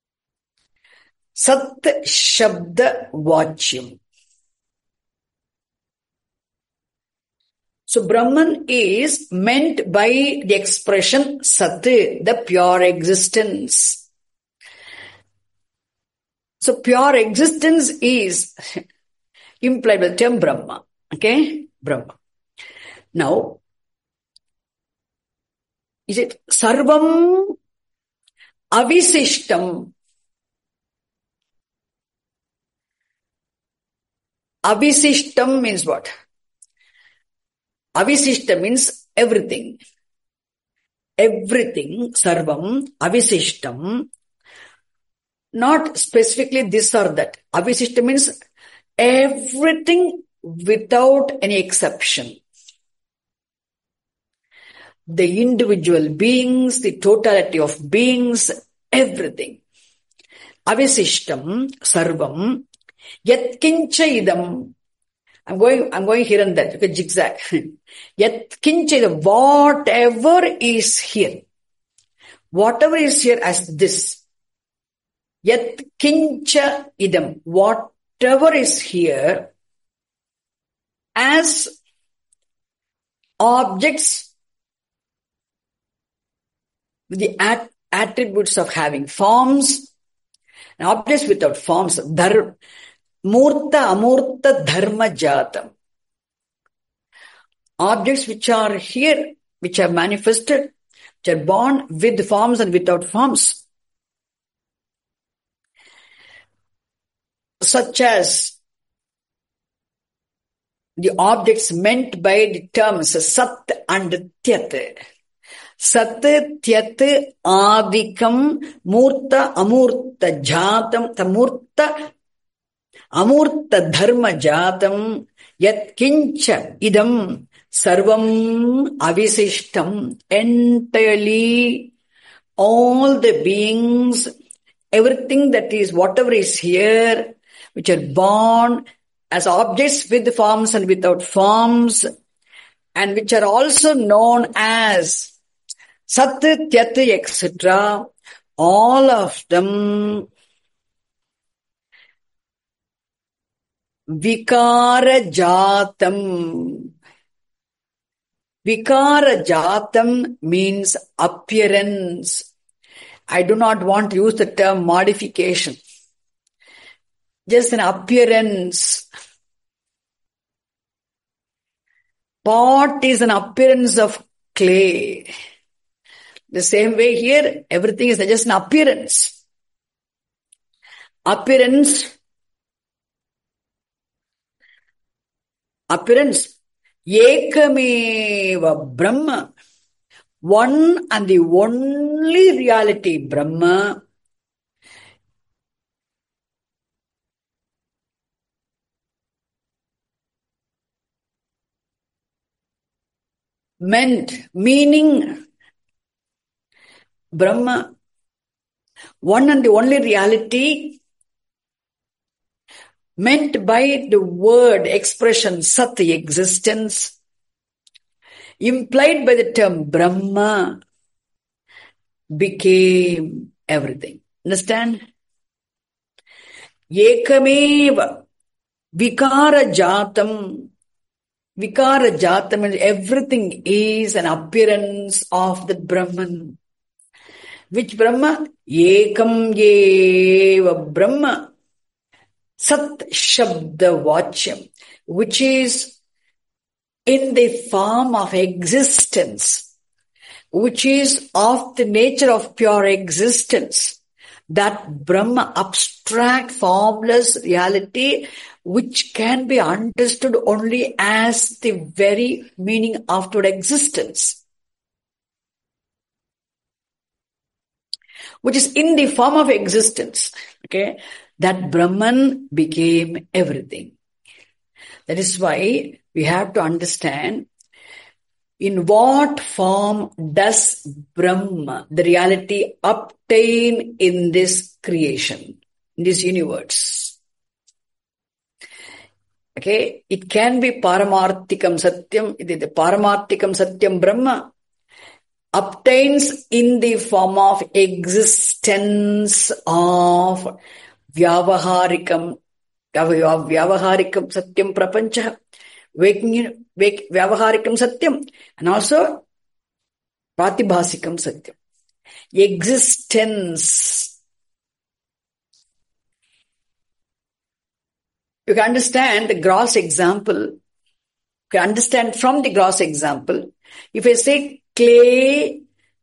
Sat Shabda Vachyam. So Brahman is meant by the expression Sat, the pure existence. So pure existence is implied by the term Brahma. Okay? Brahma. Now, is it Sarvam Avisishtam? Avisishtam means what? Avisishta means everything. Everything, sarvam, avisishtam. Not specifically this or that. Avisishta means everything without any exception. The individual beings, the totality of beings, everything. Avisishtam, sarvam, yatkincha idam. I'm going here and there, okay, zigzag. Yatkincha idam, whatever is here. Whatever is here as this. Yatkincha idam, whatever is here as objects with the attributes of having forms, and objects without forms, murta amurta dharma jatam. Objects which are here, which are manifested, which are born with forms and without forms. Such as the objects meant by the terms sat and tyat. Sat, tyat, adikam, murta, amurta, jatam, tamurta, amurta, dharma, jatam, yat kincha, idam, sarvam, avisishtam, entirely, all the beings, everything that is, whatever is here, which are born as objects with forms and without forms, and which are also known as Sat, Tyat, etc., all of them Vikara Jatam. Vikara Jatam means appearance. I do not want to use the term modification. Just an appearance. Pot is an appearance of clay. The same way here, everything is just an appearance. Appearance. Ekameva Brahma. One and the only reality, Brahma. Meaning, Brahma, one and the only reality, meant by the word expression Sat, existence, implied by the term Brahma, became everything. Understand? Ekameva Vikara Jatam. Vikara Jatam means everything is an appearance of the Brahman. Which Brahma? Ekam eva Brahma. Sat Shabda Vachyam, which is in the form of existence, which is of the nature of pure existence. That Brahma, abstract, formless reality, which can be understood only as the very meaning of total existence, which is in the form of existence. Okay, that Brahman became everything. That is why we have to understand in what form does Brahma, the reality, obtain in this creation, in this universe. Okay, it can be Paramarthikam Satyam, the Paramarthikam Satyam Brahma obtains in the form of existence of Vyavaharikam Satyam Prapancha, Vyavaharikam Satyam, and also Pratibhasikam Satyam. Existence. You can understand the gross example. You can understand from the gross example. If I say clay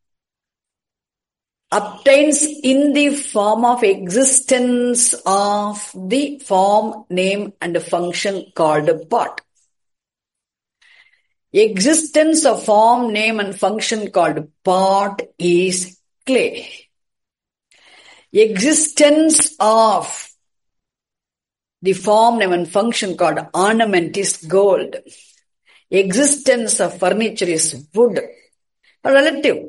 obtains in the form of existence of the form, name, and a function called a pot. existence of form, name and function called pot is clay. Existence of the form, name and function called ornament is gold. Existence of furniture is wood. Relative.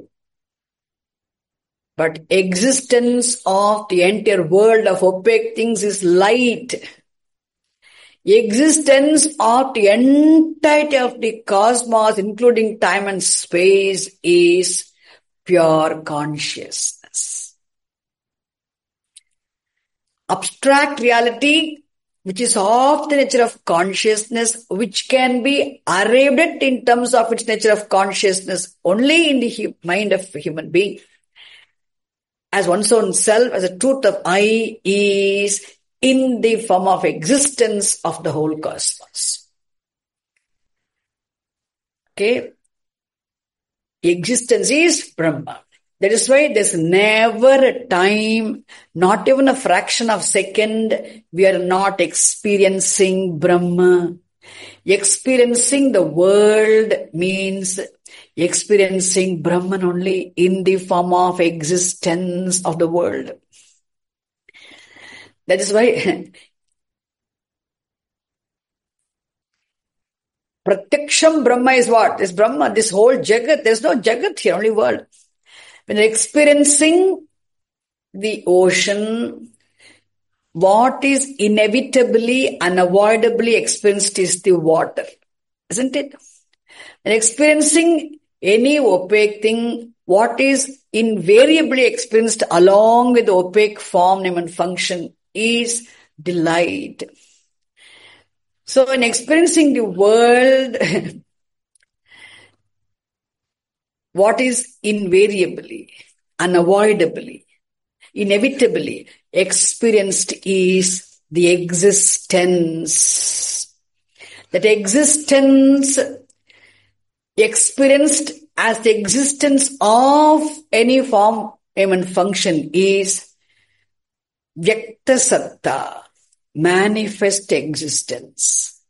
But existence of the entire world of opaque things is light. Existence of the entirety of the cosmos, including time and space, is pure consciousness. Abstract reality, which is of the nature of consciousness, which can be arrived at in terms of its nature of consciousness only in the mind of a human being, as one's own self, as a truth of I, is in the form of existence of the whole cosmos. Okay? Existence is Brahma. That is why there's never a time, not even a fraction of a second, we are not experiencing Brahma. Experiencing the world means experiencing Brahman only in the form of existence of the world. That is why Pratyaksham Brahma is what? Is Brahma, this whole Jagat. There's no Jagat here, only world. When you're experiencing the ocean, what is inevitably, unavoidably experienced is the water. Isn't it? And experiencing any opaque thing, what is invariably experienced along with the opaque form, name and function is the light. So in experiencing the world, what is invariably, unavoidably, inevitably experienced is the existence. That existence experienced as the existence of any form, name and function is Vyakta Satta, manifest existence.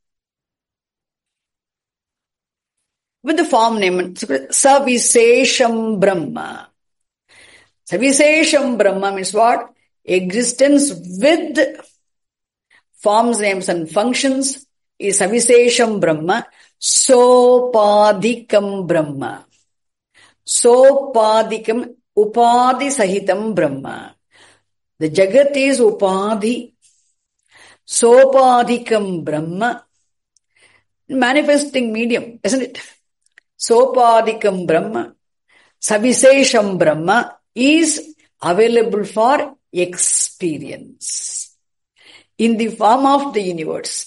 With the form name, Savisesham Brahma. Savisesham Brahma means what? Existence with forms, names and functions is Savisesham Brahma. Sopadikam Brahma. Sopadikam, Upadi Sahitam Brahma. The Jagat is Upadi. Sopadikam Brahma. Manifesting medium, isn't it? Sopadikam Brahma, Savisesham Brahma is available for experience in the form of the universe,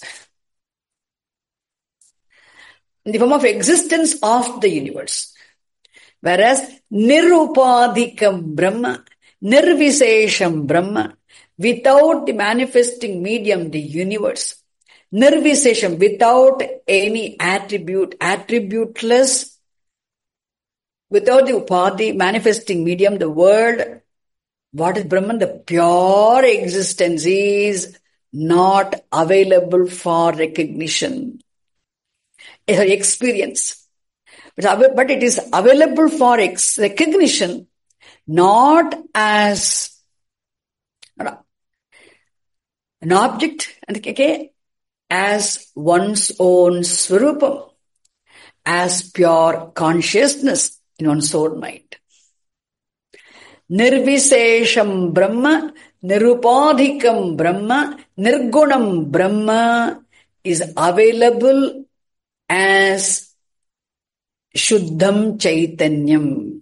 in the form of existence of the universe. Whereas Nirupadikam Brahma, Nirvisesham Brahma, without the manifesting medium, the universe, Nirvisesham, without any attribute, attributeless, without the Upadhi, manifesting medium, the world, what is Brahman? The pure existence is not available for recognition, experience. But it is available for recognition, not as an object, okay, as one's own Swarupam, as pure consciousness in one's own mind. Nirvisesham Brahma, Nirupadhikam Brahma, Nirgunam Brahma is available as Shuddham Chaitanyam.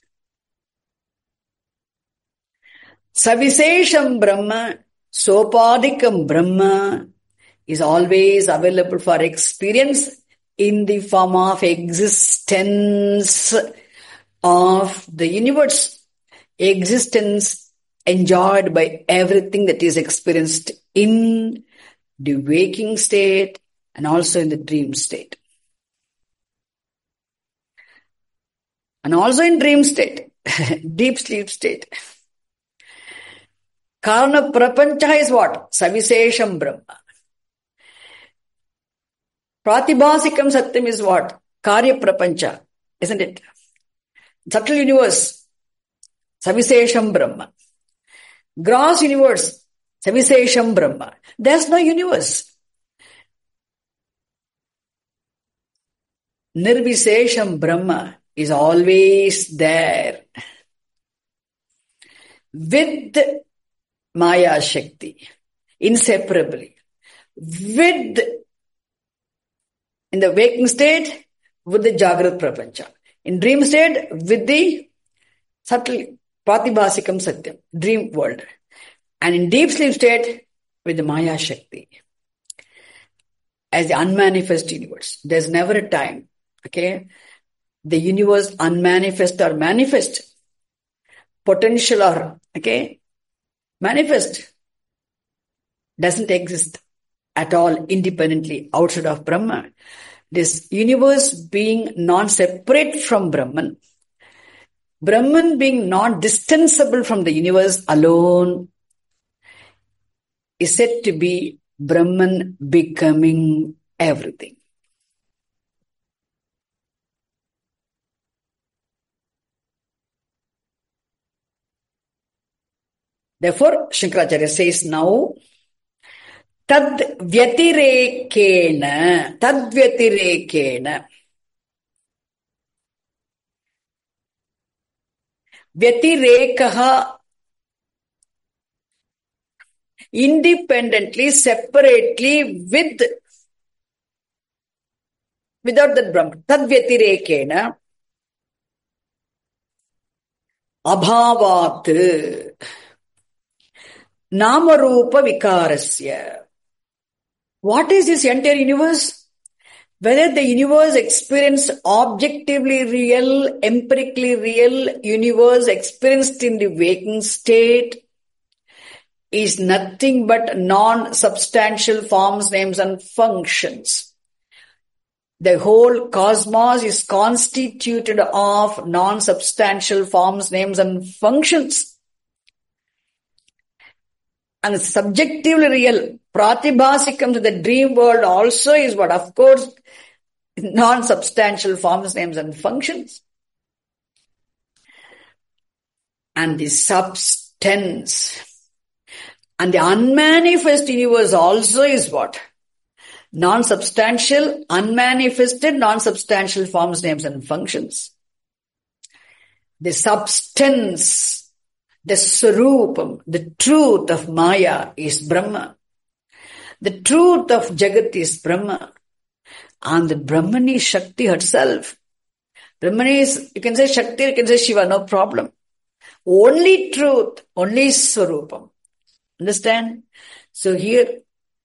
Savisesham Brahma, Sopadikam Brahma is always available for experience in the form of existence of the universe. Existence enjoyed by everything that is experienced in the waking state and also in the dream state. And also in dream state, deep sleep state. Karana Prapancha is what? Savisesham Brahma. Pratibhasikam Satyam is what? Karya Prapancha, isn't it? Subtle universe, Savishesham Brahma. Gross universe, Savishesham Brahma. There's no universe. Nirvishesham Brahma is always there. With Maya Shakti, inseparably. With, in the waking state, with the Jagrat Prapancha. In dream state, with the subtle Pratibhasikam Satyam, dream world. And in deep sleep state, with the Maya Shakti. As the unmanifest universe. There's never a time, okay? The universe unmanifest or manifest. Potential or, okay? Manifest. Doesn't exist at all independently outside of Brahman. This universe being non-separate from Brahman. Brahman being non-distanceable from the universe alone is said to be Brahman becoming everything. Therefore, Shankaracharya says now, Tad vyatirekena. Vyatirekaha, independently, separately, without that Brahman. Tad vyatirekena. Abhavat. Namarupa vikarasya. What is this entire universe? Whether the universe experienced objectively real, empirically real universe experienced in the waking state is nothing but non-substantial forms, names and functions. The whole cosmos is constituted of non-substantial forms, names and functions. And subjectively real, pratibhasikam to the dream world also is what? Of course, non-substantial forms, names and functions. And the substance and the unmanifest universe also is what? Non-substantial, unmanifested, non-substantial forms, names and functions. The substance, the Sarupam, the truth of Maya is Brahma. The truth of Jagat is Brahma. And the Brahman is Shakti herself. Brahman is, you can say Shakti, you can say Shiva, no problem. Only truth, only Sarupam. Understand? So here,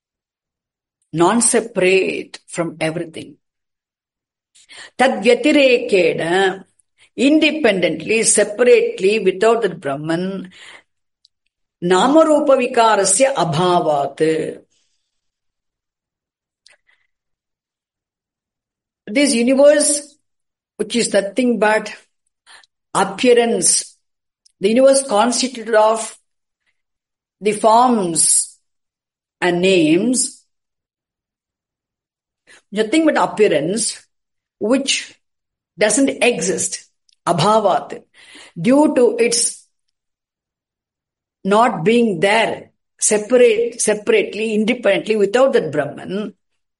non-separate from everything. Tad vyatirekena, independently, separately, without the Brahman, namarupa vikarasya abhavat. This universe, which is nothing but appearance, the universe constituted of the forms and names, nothing but appearance, which doesn't exist. Abhavat, due to its not being there, separately, independently, without that Brahman,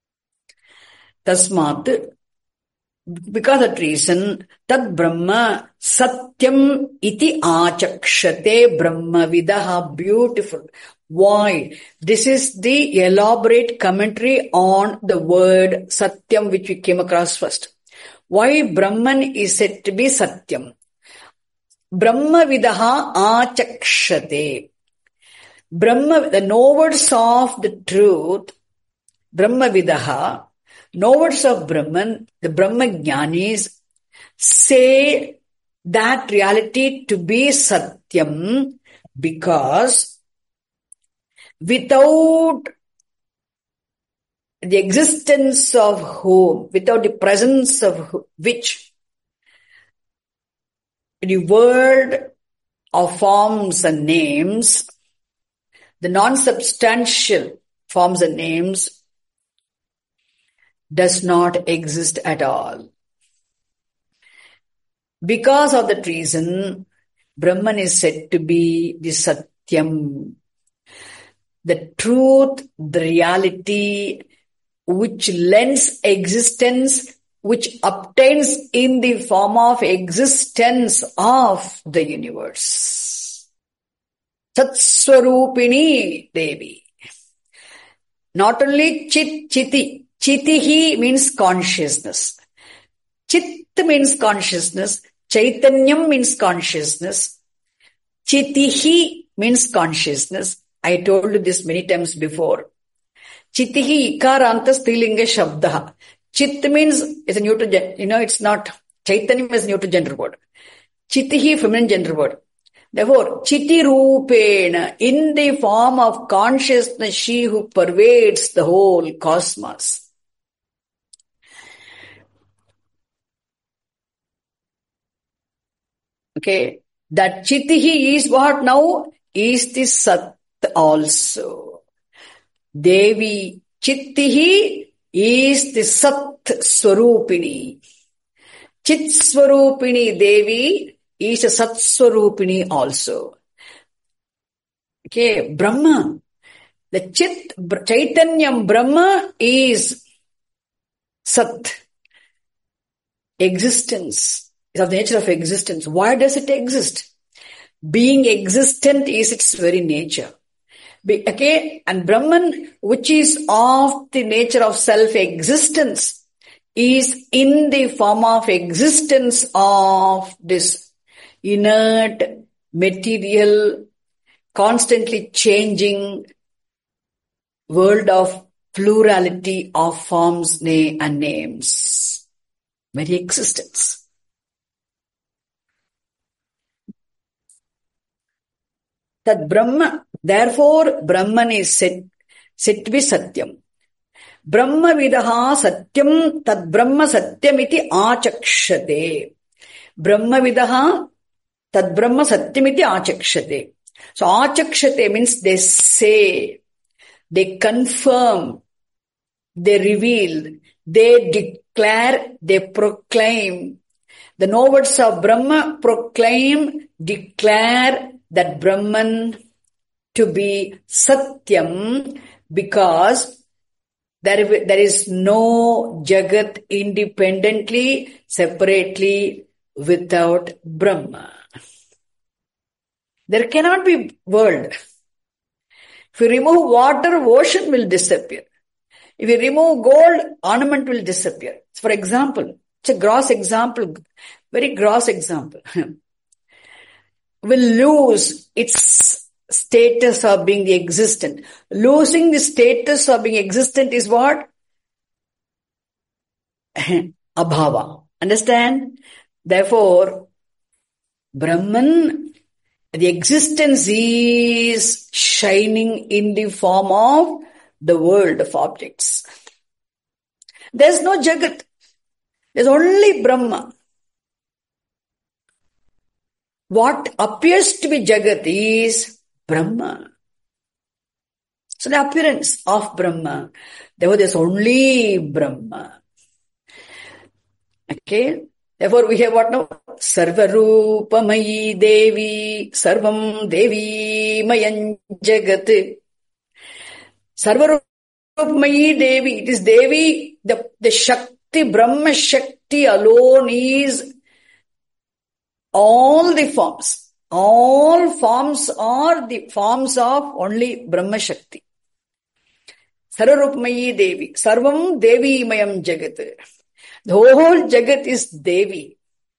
tasmat, because of that reason, tad Brahma satyam iti achakshate Brahma vidaha. Beautiful. Why? This is the elaborate commentary on the word satyam, which we came across first. Why Brahman is said to be Satyam? Brahma vidaha achakshate. Brahma, the knowers of the truth, Brahma vidaha, knowers of Brahman, the Brahma Jnanis, say that reality to be Satyam because without the existence of whom, without the presence of which, the world of forms and names, the non-substantial forms and names does not exist at all. Because of that reason, Brahman is said to be the Satyam, the truth, the reality, which lends existence, which obtains in the form of existence of the universe. Satswarupini Devi. Not only Chit, Chiti. Chitihi means consciousness. Chit means consciousness. Chaitanyam means consciousness. Chitihi means consciousness. I told you this many times before. Chitihi ikaranta strilinga shabda. Chit means it's a neutral, it's not. Chaitanyam is neutral gender word. Chitihi feminine gender word. Therefore, Chiti Rupena, in the form of consciousness, she who pervades the whole cosmos. Okay, that Chitihi is what now? Is the Sat also. Devi Chittihi is the Sat Swarupini. Chit Swarupini Devi is a Sat Swarupini also. Okay, Brahma. The Chaitanyam Brahma is Sat. Existence is of the nature of existence. Why does it exist? Being existent is its very nature. Okay, and Brahman, which is of the nature of self-existence, is in the form of existence of this inert, material, constantly changing world of plurality of forms and names. Very existence. That Brahma, therefore Brahman is said to be Satyam. Brahma vidaha Satyam tad Brahma Satyam iti achakshate. Brahma vidaha tad Brahma Satyam iti achakshate. So achakshate means they say, they confirm, they reveal, they declare, they proclaim. The know-words of Brahma proclaim, declare that Brahman to be Satyam, because there is no Jagat independently, separately, without Brahma. There cannot be world. If you remove water, ocean will disappear. If you remove gold, ornament will disappear. For example, it's a gross example, very gross example. Will lose its status of being the existent. Losing the status of being existent is what? Abhava. Understand? Therefore, Brahman, the existence is shining in the form of the world of objects. There's no Jagat. There's only Brahma. What appears to be Jagat is Brahma. So the appearance of Brahma. Therefore, there's only Brahma. Okay? Therefore, we have what now? Sarvarupamayi Devi, Sarvam Devi Mayan Jagat. Sarvarupamayi Devi, it is Devi, the Shakti, Brahma Shakti alone is all the forms. All forms are the forms of only Brahma Shakti. Sarvarupamayi Devi, Sarvam Devi Mayam Jagat. The whole Jagat is Devi.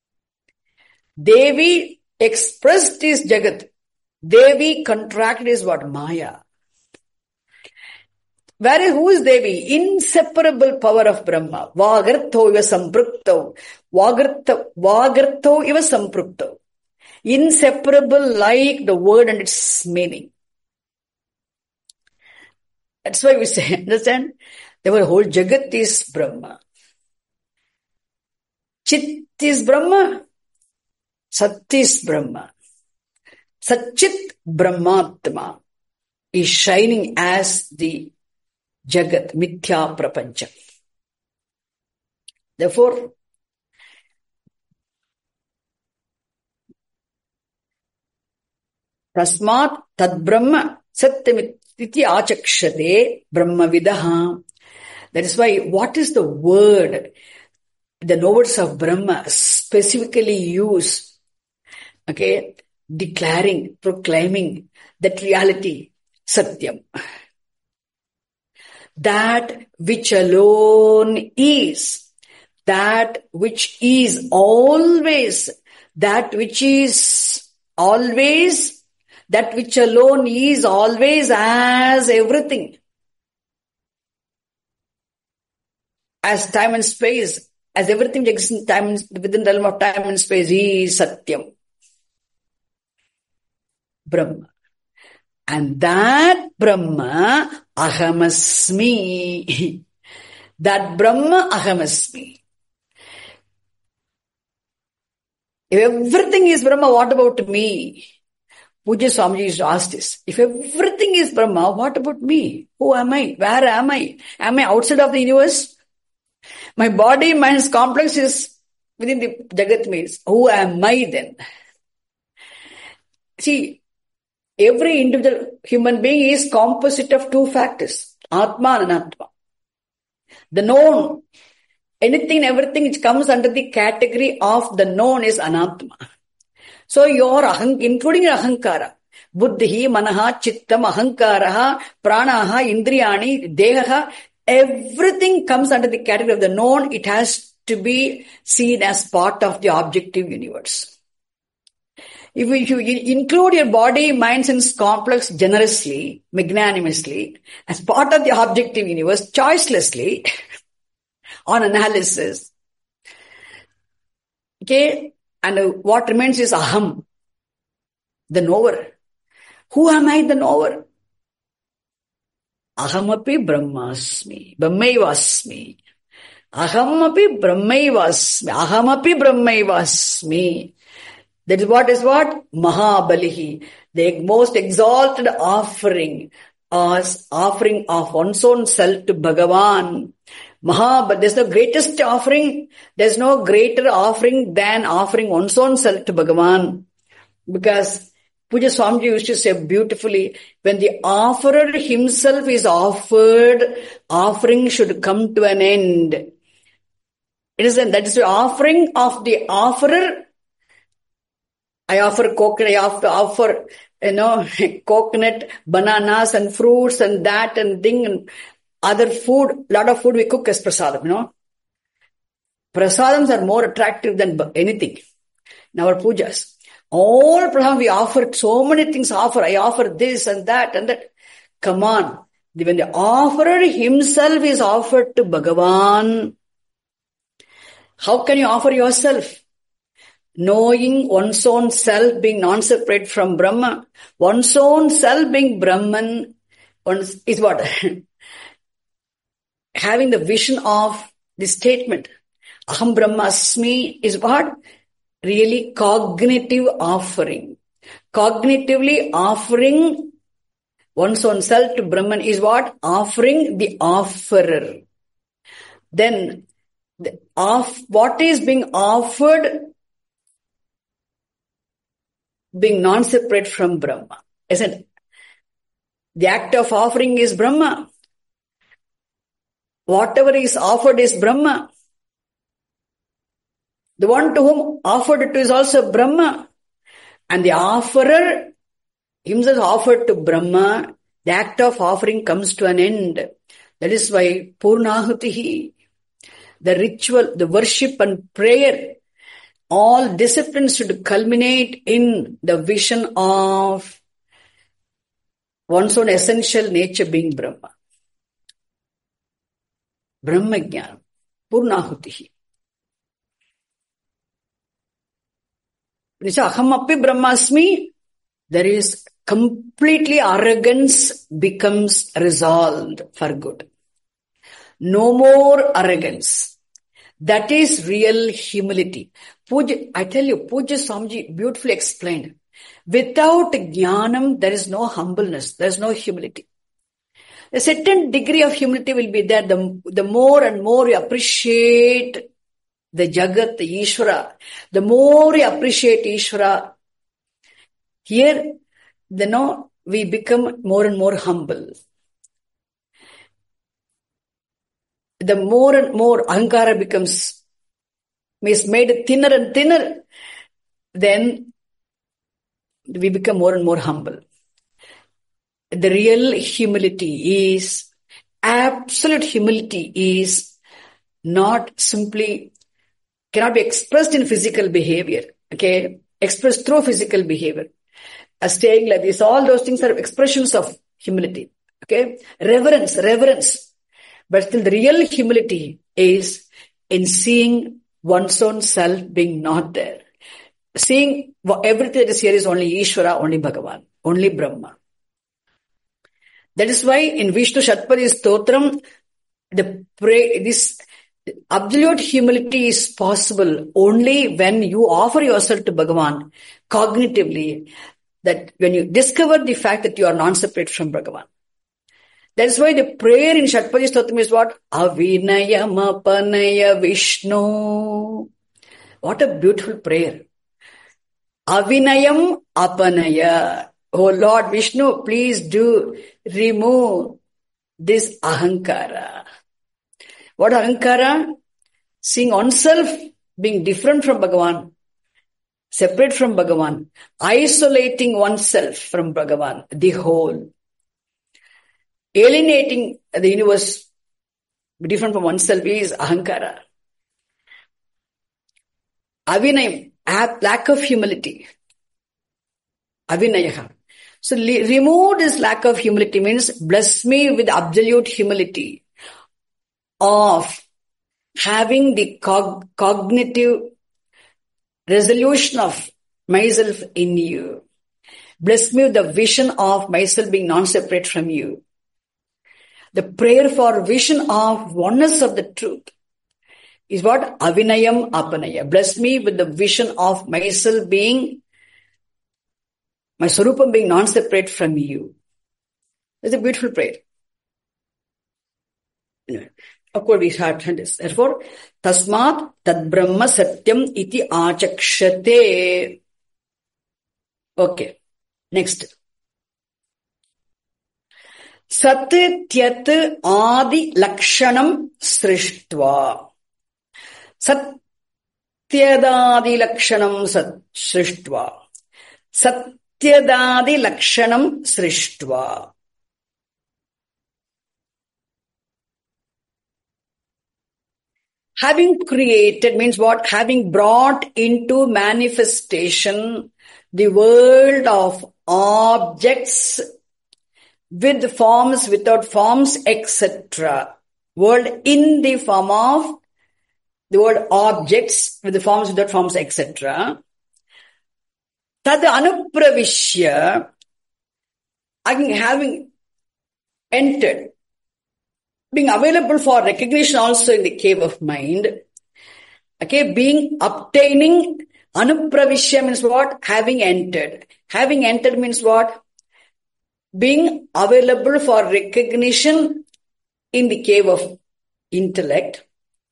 Devi expressed is Jagat. Devi contracted is what? Maya. Who is Devi? Inseparable power of Brahma. Vagartho iva samprukto. Vagartho iva samprukto. Inseparable like the word and its meaning. That's why we say, understand? The whole Jagat is Brahma. Chit is Brahma. Sat is Brahma. Satchit Brahmatma is shining as the Jagat, Mithya Prapancha. Therefore, Tasmat tad Brahma satyamiti achakshate Brahmavidaha. That is why, what is the word the knowers of Brahma specifically use? Okay, declaring, proclaiming that reality, Satyam. That which alone is, that which is always, that which is always, that which alone is always as everything. As time and space, as everything exists in time, within the realm of time and space, he is Satyam. Brahma. And that Brahma, Ahamasmi. That Brahma, Ahamasmi. If everything is Brahma, what about me? Pujya Swamiji used to ask this. If everything is Brahma, what about me? Who am I? Where am I? Am I outside of the universe? My body, mind's complex is within the Jagat means. Who am I then? See, every individual human being is composite of two factors, Atma and Anatma. The known, anything, everything which comes under the category of the known is Anatma. So your including your Ahankara, Buddhi, Manaha, Chittam, Ahankaraha, Pranaha, Indriyani, Dehaha, everything comes under the category of the known. It has to be seen as part of the objective universe. If you include your body, mind, sense complex generously, magnanimously, as part of the objective universe, choicelessly, on analysis, okay, and what remains is Aham, the knower. Who am I, the knower? Ahamapi Brahmasmi, Brahmaivasmi. Ahamapi Brahmaivasmi, Ahamapi Brahmaivasmi. That is what? Mahabalihi. The most exalted offering as offering of one's own self to Bhagavan. There's no greatest offering. There's no greater offering than offering one's own self to Bhagavan. Because Pujya Swamiji used to say beautifully, when the offerer himself is offered, offering should come to an end. That is the offering of the offerer. I offer coconut, I have to offer, coconut, bananas and fruits and that and thing and other food. Lot of food we cook as prasadam, Prasadams are more attractive than anything in our pujas. All prasadam we offer, so many things offer. I offer this and that and that. Come on. When the offerer himself is offered to Bhagavan, how can you offer yourself? Knowing one's own self being non-separate from Brahma, one's own self being Brahman, is what? Having the vision of the statement, Aham Brahmasmi, is what? Really cognitive offering. Cognitively offering one's own self to Brahman is what? Offering the offerer. Then, what is being offered? Being non-separate from Brahma. Isn't it? The act of offering is Brahma. Whatever is offered is Brahma. The one to whom offered it is also Brahma. And the offerer himself offered to Brahma. The act of offering comes to an end. That is why Purnahutihi, the ritual, the worship and prayer, all disciplines should culminate in the vision of one's own essential nature being Brahma. Brahma Jnana, Purnahutihi. This Ahamapi Brahmasmi, there is completely arrogance becomes resolved for good. No more arrogance. That is real humility. I tell you, Pujya Swamiji beautifully explained. Without jnanam, there is no humbleness. There is no humility. A certain degree of humility will be there. The more and more you appreciate the Jagat, the Ishvara, the more you appreciate Ishvara. Here, we become more and more humble. The more and more ahankara is made thinner and thinner, then we become more and more humble. The real humility is, absolute humility is not simply, cannot be expressed in physical behavior, okay? Expressed through physical behavior. Staying like this, all those things are expressions of humility, okay? Reverence. But still the real humility is in seeing one's own self being not there. Seeing everything that is here is only Ishvara, only Bhagavan, only Brahma. That is why in Vishnu Shatpadi Stotram, this absolute humility is possible only when you offer yourself to Bhagavan cognitively, that when you discover the fact that you are non-separate from Bhagavan. That is why the prayer in Shatpadi Stotram is what? Avinayam apanaya Vishnu. What a beautiful prayer. Avinayam apanaya. Oh Lord Vishnu, please do remove this ahankara. What ahankara? Seeing oneself being different from Bhagavan, separate from Bhagavan, isolating oneself from Bhagavan, the whole. Alienating the universe, different from oneself, is ahankara. Avinayam, lack of humility. Avinayaha. So remove this lack of humility means bless me with absolute humility of having the cognitive resolution of myself in you. Bless me with the vision of myself being non-separate from you. The prayer for vision of oneness of the truth is what? Avinayam apanaya. Bless me with the vision of myself being, my Swarupam being non-separate from you. It's a beautiful prayer. Of course, we have done this. Therefore, tasmat tad brahma satyam iti achakshate. Okay. Next. Sat tyat adi lakshanam srishtva. Satyadadi lakshanam srishtva. Satyadadi lakshanam srishtva. Having created means what? Having brought into manifestation the world of objects with forms, without forms, etc. World in the form of the word objects with the forms, without forms, etc. Tad anupravishya, having entered, being available for recognition also in the cave of mind. Okay, obtaining, anupravishya means what? Having entered. Having entered means what? Being available for recognition in the cave of intellect.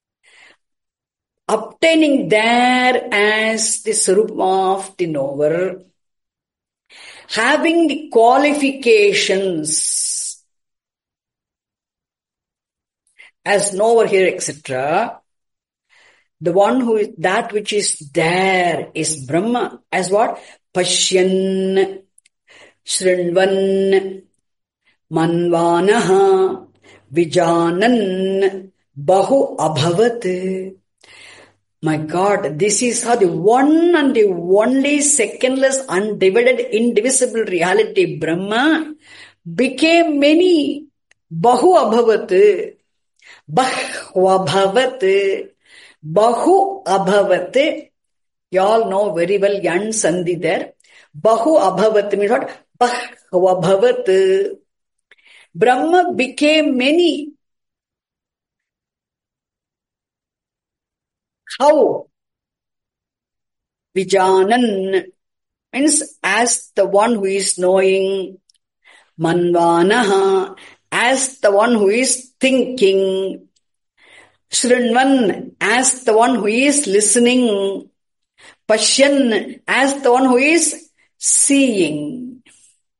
Obtaining there as the Swarupa of the knower. Having the qualifications as knower here, etc. The one who is, that which is there is Brahma. As what? Pashyan, Shrinvan, Manvanaha, Vijanan, Bahu Abhavat. My God, this is how the one and the only secondless, undivided, indivisible reality, Brahma, became many. Bahu Abhavat. Bahvabhavat. Bahu Abhavat. You all know very well Yan Sandhi there. Bahu Abhavat means what? Bahvabhavat. Brahma became many. How? Vijanan means as the one who is knowing. Manvanaha, as the one who is thinking. Shrinvan, as the one who is listening. Pashyan, as the one who is seeing.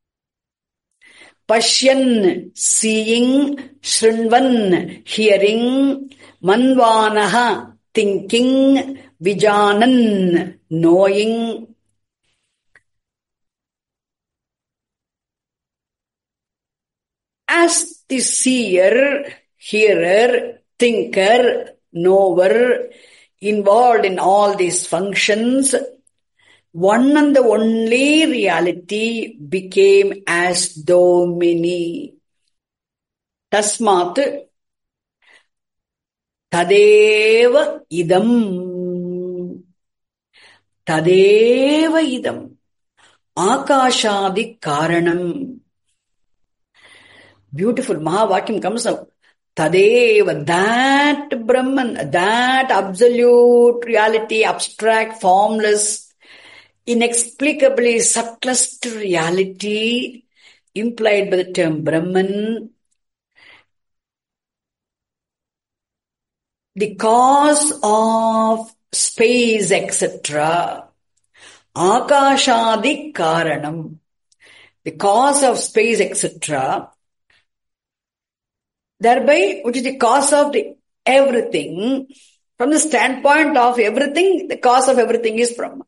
Pashyan, seeing, Shrinvan, hearing, Manvanaha, thinking, Vijanan, knowing. As the seer, hearer, thinker, knower, involved in all these functions, one and the only reality became as though many. Tasmat tadeva idam. Tadeva idam. Akashadi karanam. Beautiful Mahavakyam comes out. Tadeva, that Brahman, that absolute reality, abstract, formless, inexplicably subtlest reality implied by the term Brahman, the cause of space, etc. Akashadi karanam, the cause of space, etc. Thereby, which is the cause of the everything, from the standpoint of everything, the cause of everything is Brahma.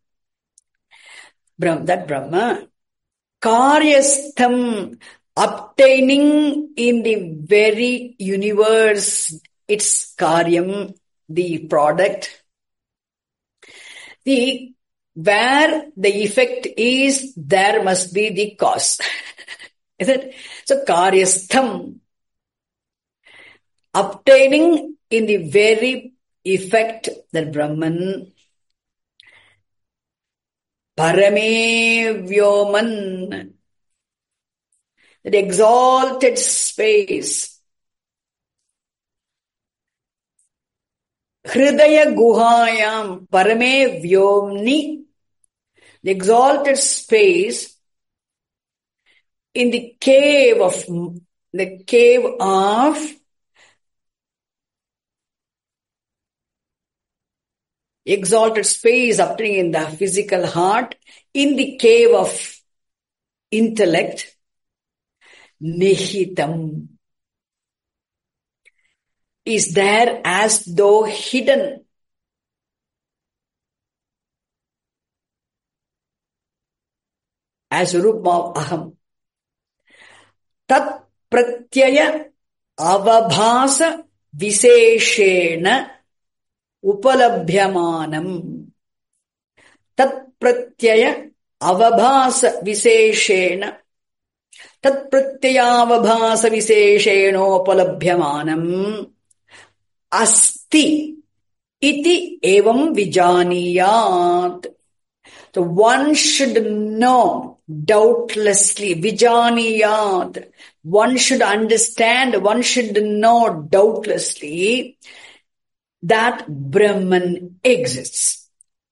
That Brahma, karyastham, obtaining in the very universe, its karyam, the product, where the effect is, there must be the cause. Is it? So, karyastham, obtaining in the very effect, that Brahman, parame vyoman, that exalted space, hridaya guhayam, parame vyomni, the exalted space in the cave of exalted space obtaining in the physical heart, in the cave of intellect, nihitam, is there as though hidden. As Rupa of Aham. Tat pratyaya avabhasa viseshena upalabhyamanam. Tat pratyaya avabhasa viseshena. Tat pratyaya avabhasa visheshena upalabhyamanam. Asti iti evam vijaniyat. So one should know doubtlessly, vijaniyat. One should understand, one should know doubtlessly that Brahman exists.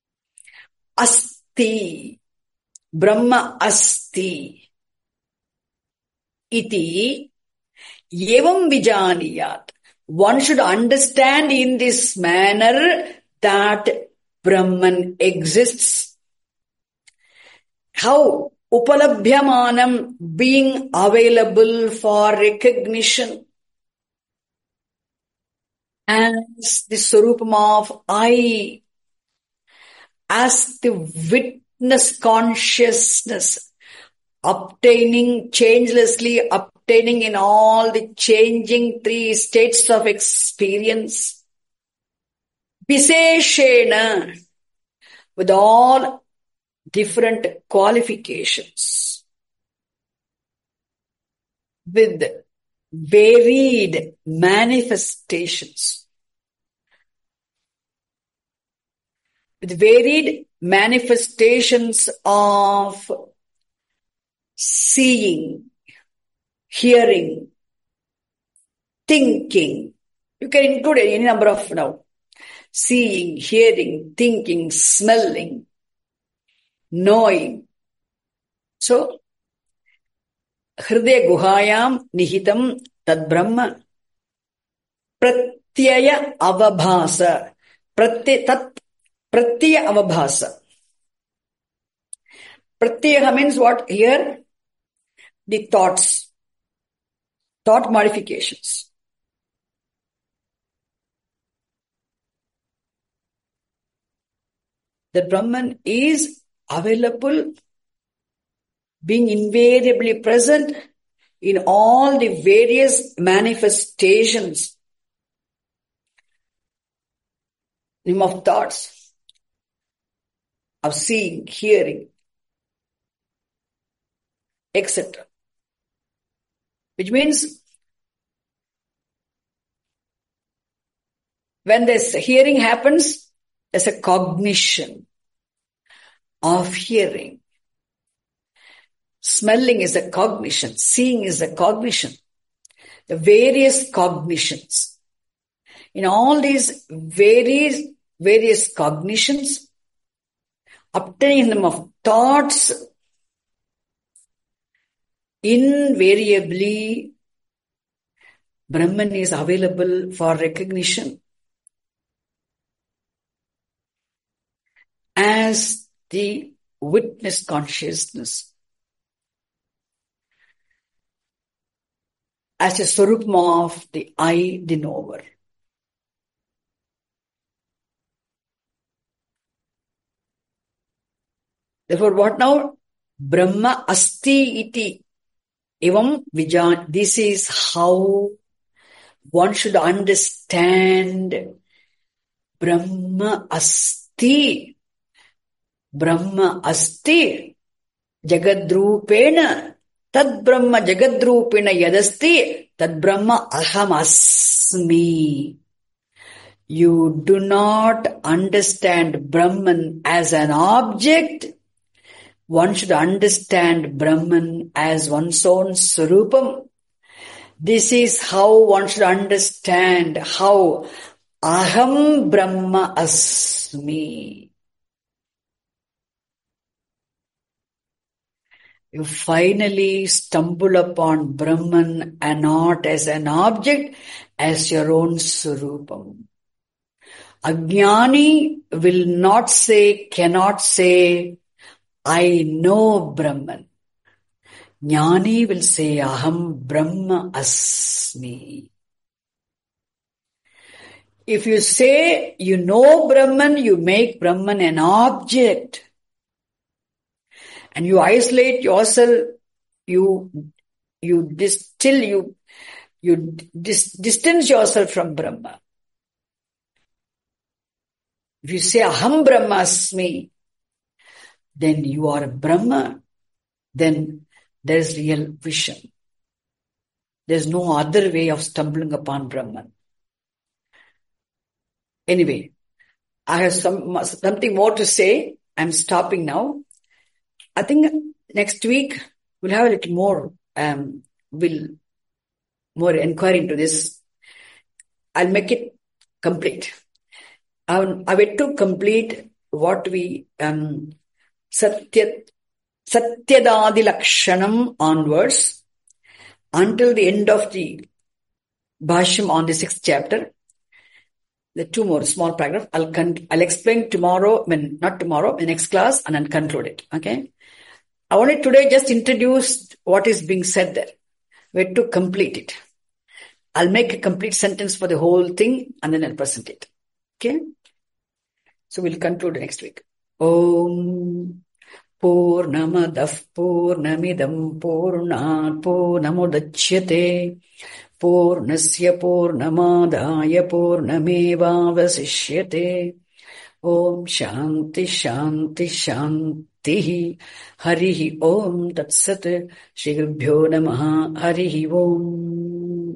Asti, Brahma asti, iti, evam vijaniyat. One should understand in this manner that Brahman exists. How? Upalabhyamanam, being available for recognition as the Swarupam of I, as the witness consciousness, obtaining changelessly, obtaining in all the changing three states of experience. Viseshena, with all different qualifications, with varied manifestations, of seeing, hearing, thinking. You can include any number of now. Seeing, hearing, thinking, smelling, knowing. So, hridaya guhayam nihitam tad brahma pratyaya avabhasa. Pratyaya avabhasa. Pratyaya means what? Here, the thoughts. thought modifications. The Brahman is available, being invariably present in all the various manifestations of thoughts, of seeing, hearing, etc. Which means when this hearing happens, there's a cognition of hearing. Smelling is a cognition. Seeing is a cognition. The various cognitions. In all these various cognitions, obtaining them of thoughts, invariably, Brahman is available for recognition as the witness consciousness, as a swarupam of the I, the knower. Therefore, what now? Brahma asti iti evam vijan. This is how one should understand Brahma asti. Brahma asti jagadrupena. Tad Brahma jagadrupena yadasti. Tad Brahma aham asmi. You do not understand Brahman as an object. One should understand Brahman as one's own Swarupam. This is how one should understand how Aham Brahma Asmi. You finally stumble upon Brahman and not as an object, as your own Swarupam. Ajnani will not say, cannot say, I know Brahman. Jnani will say, Aham Brahma Asmi. If you say you know Brahman, you make Brahman an object. And you isolate yourself, you distance yourself from Brahma. If you say, Aham Brahma Asmi, then you are a Brahma, then there is real vision. There is no other way of stumbling upon Brahman. Anyway, I have something more to say. I'm stopping now. I think next week we'll have a little more, more inquiry into this. I'll make it complete. I will to complete what we Satyadadi Lakshanam onwards until the end of the Bhashyam on the 6th chapter. The two more small paragraphs. I'll explain tomorrow, not tomorrow, the next class, and then conclude it. Okay? I wanted today just introduce what is being said there. We have to complete it. I'll make a complete sentence for the whole thing and then I'll present it. Okay? So we'll conclude next week. Om Purnamadah Purnamidam Purnat Purnamudachyate Purnasya Purnamadaya Purnamevavasishyate. Om Shanti Shanti Shanti. Harihi Om Tatsat. Shri Gurubhyo Namaha. Harihi Om.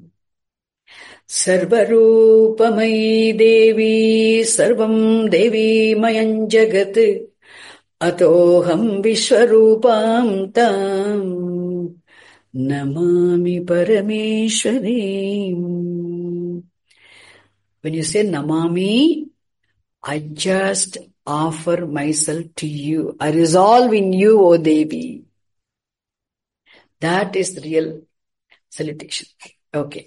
Sarvarupamai Devi Sarvam Devi Mayan Jagat Atoham Vishwarupam Tam Namami Parameshwari. When you say Namami, I just offer myself to you. I resolve in you, O Devi. That is the real salutation. Okay.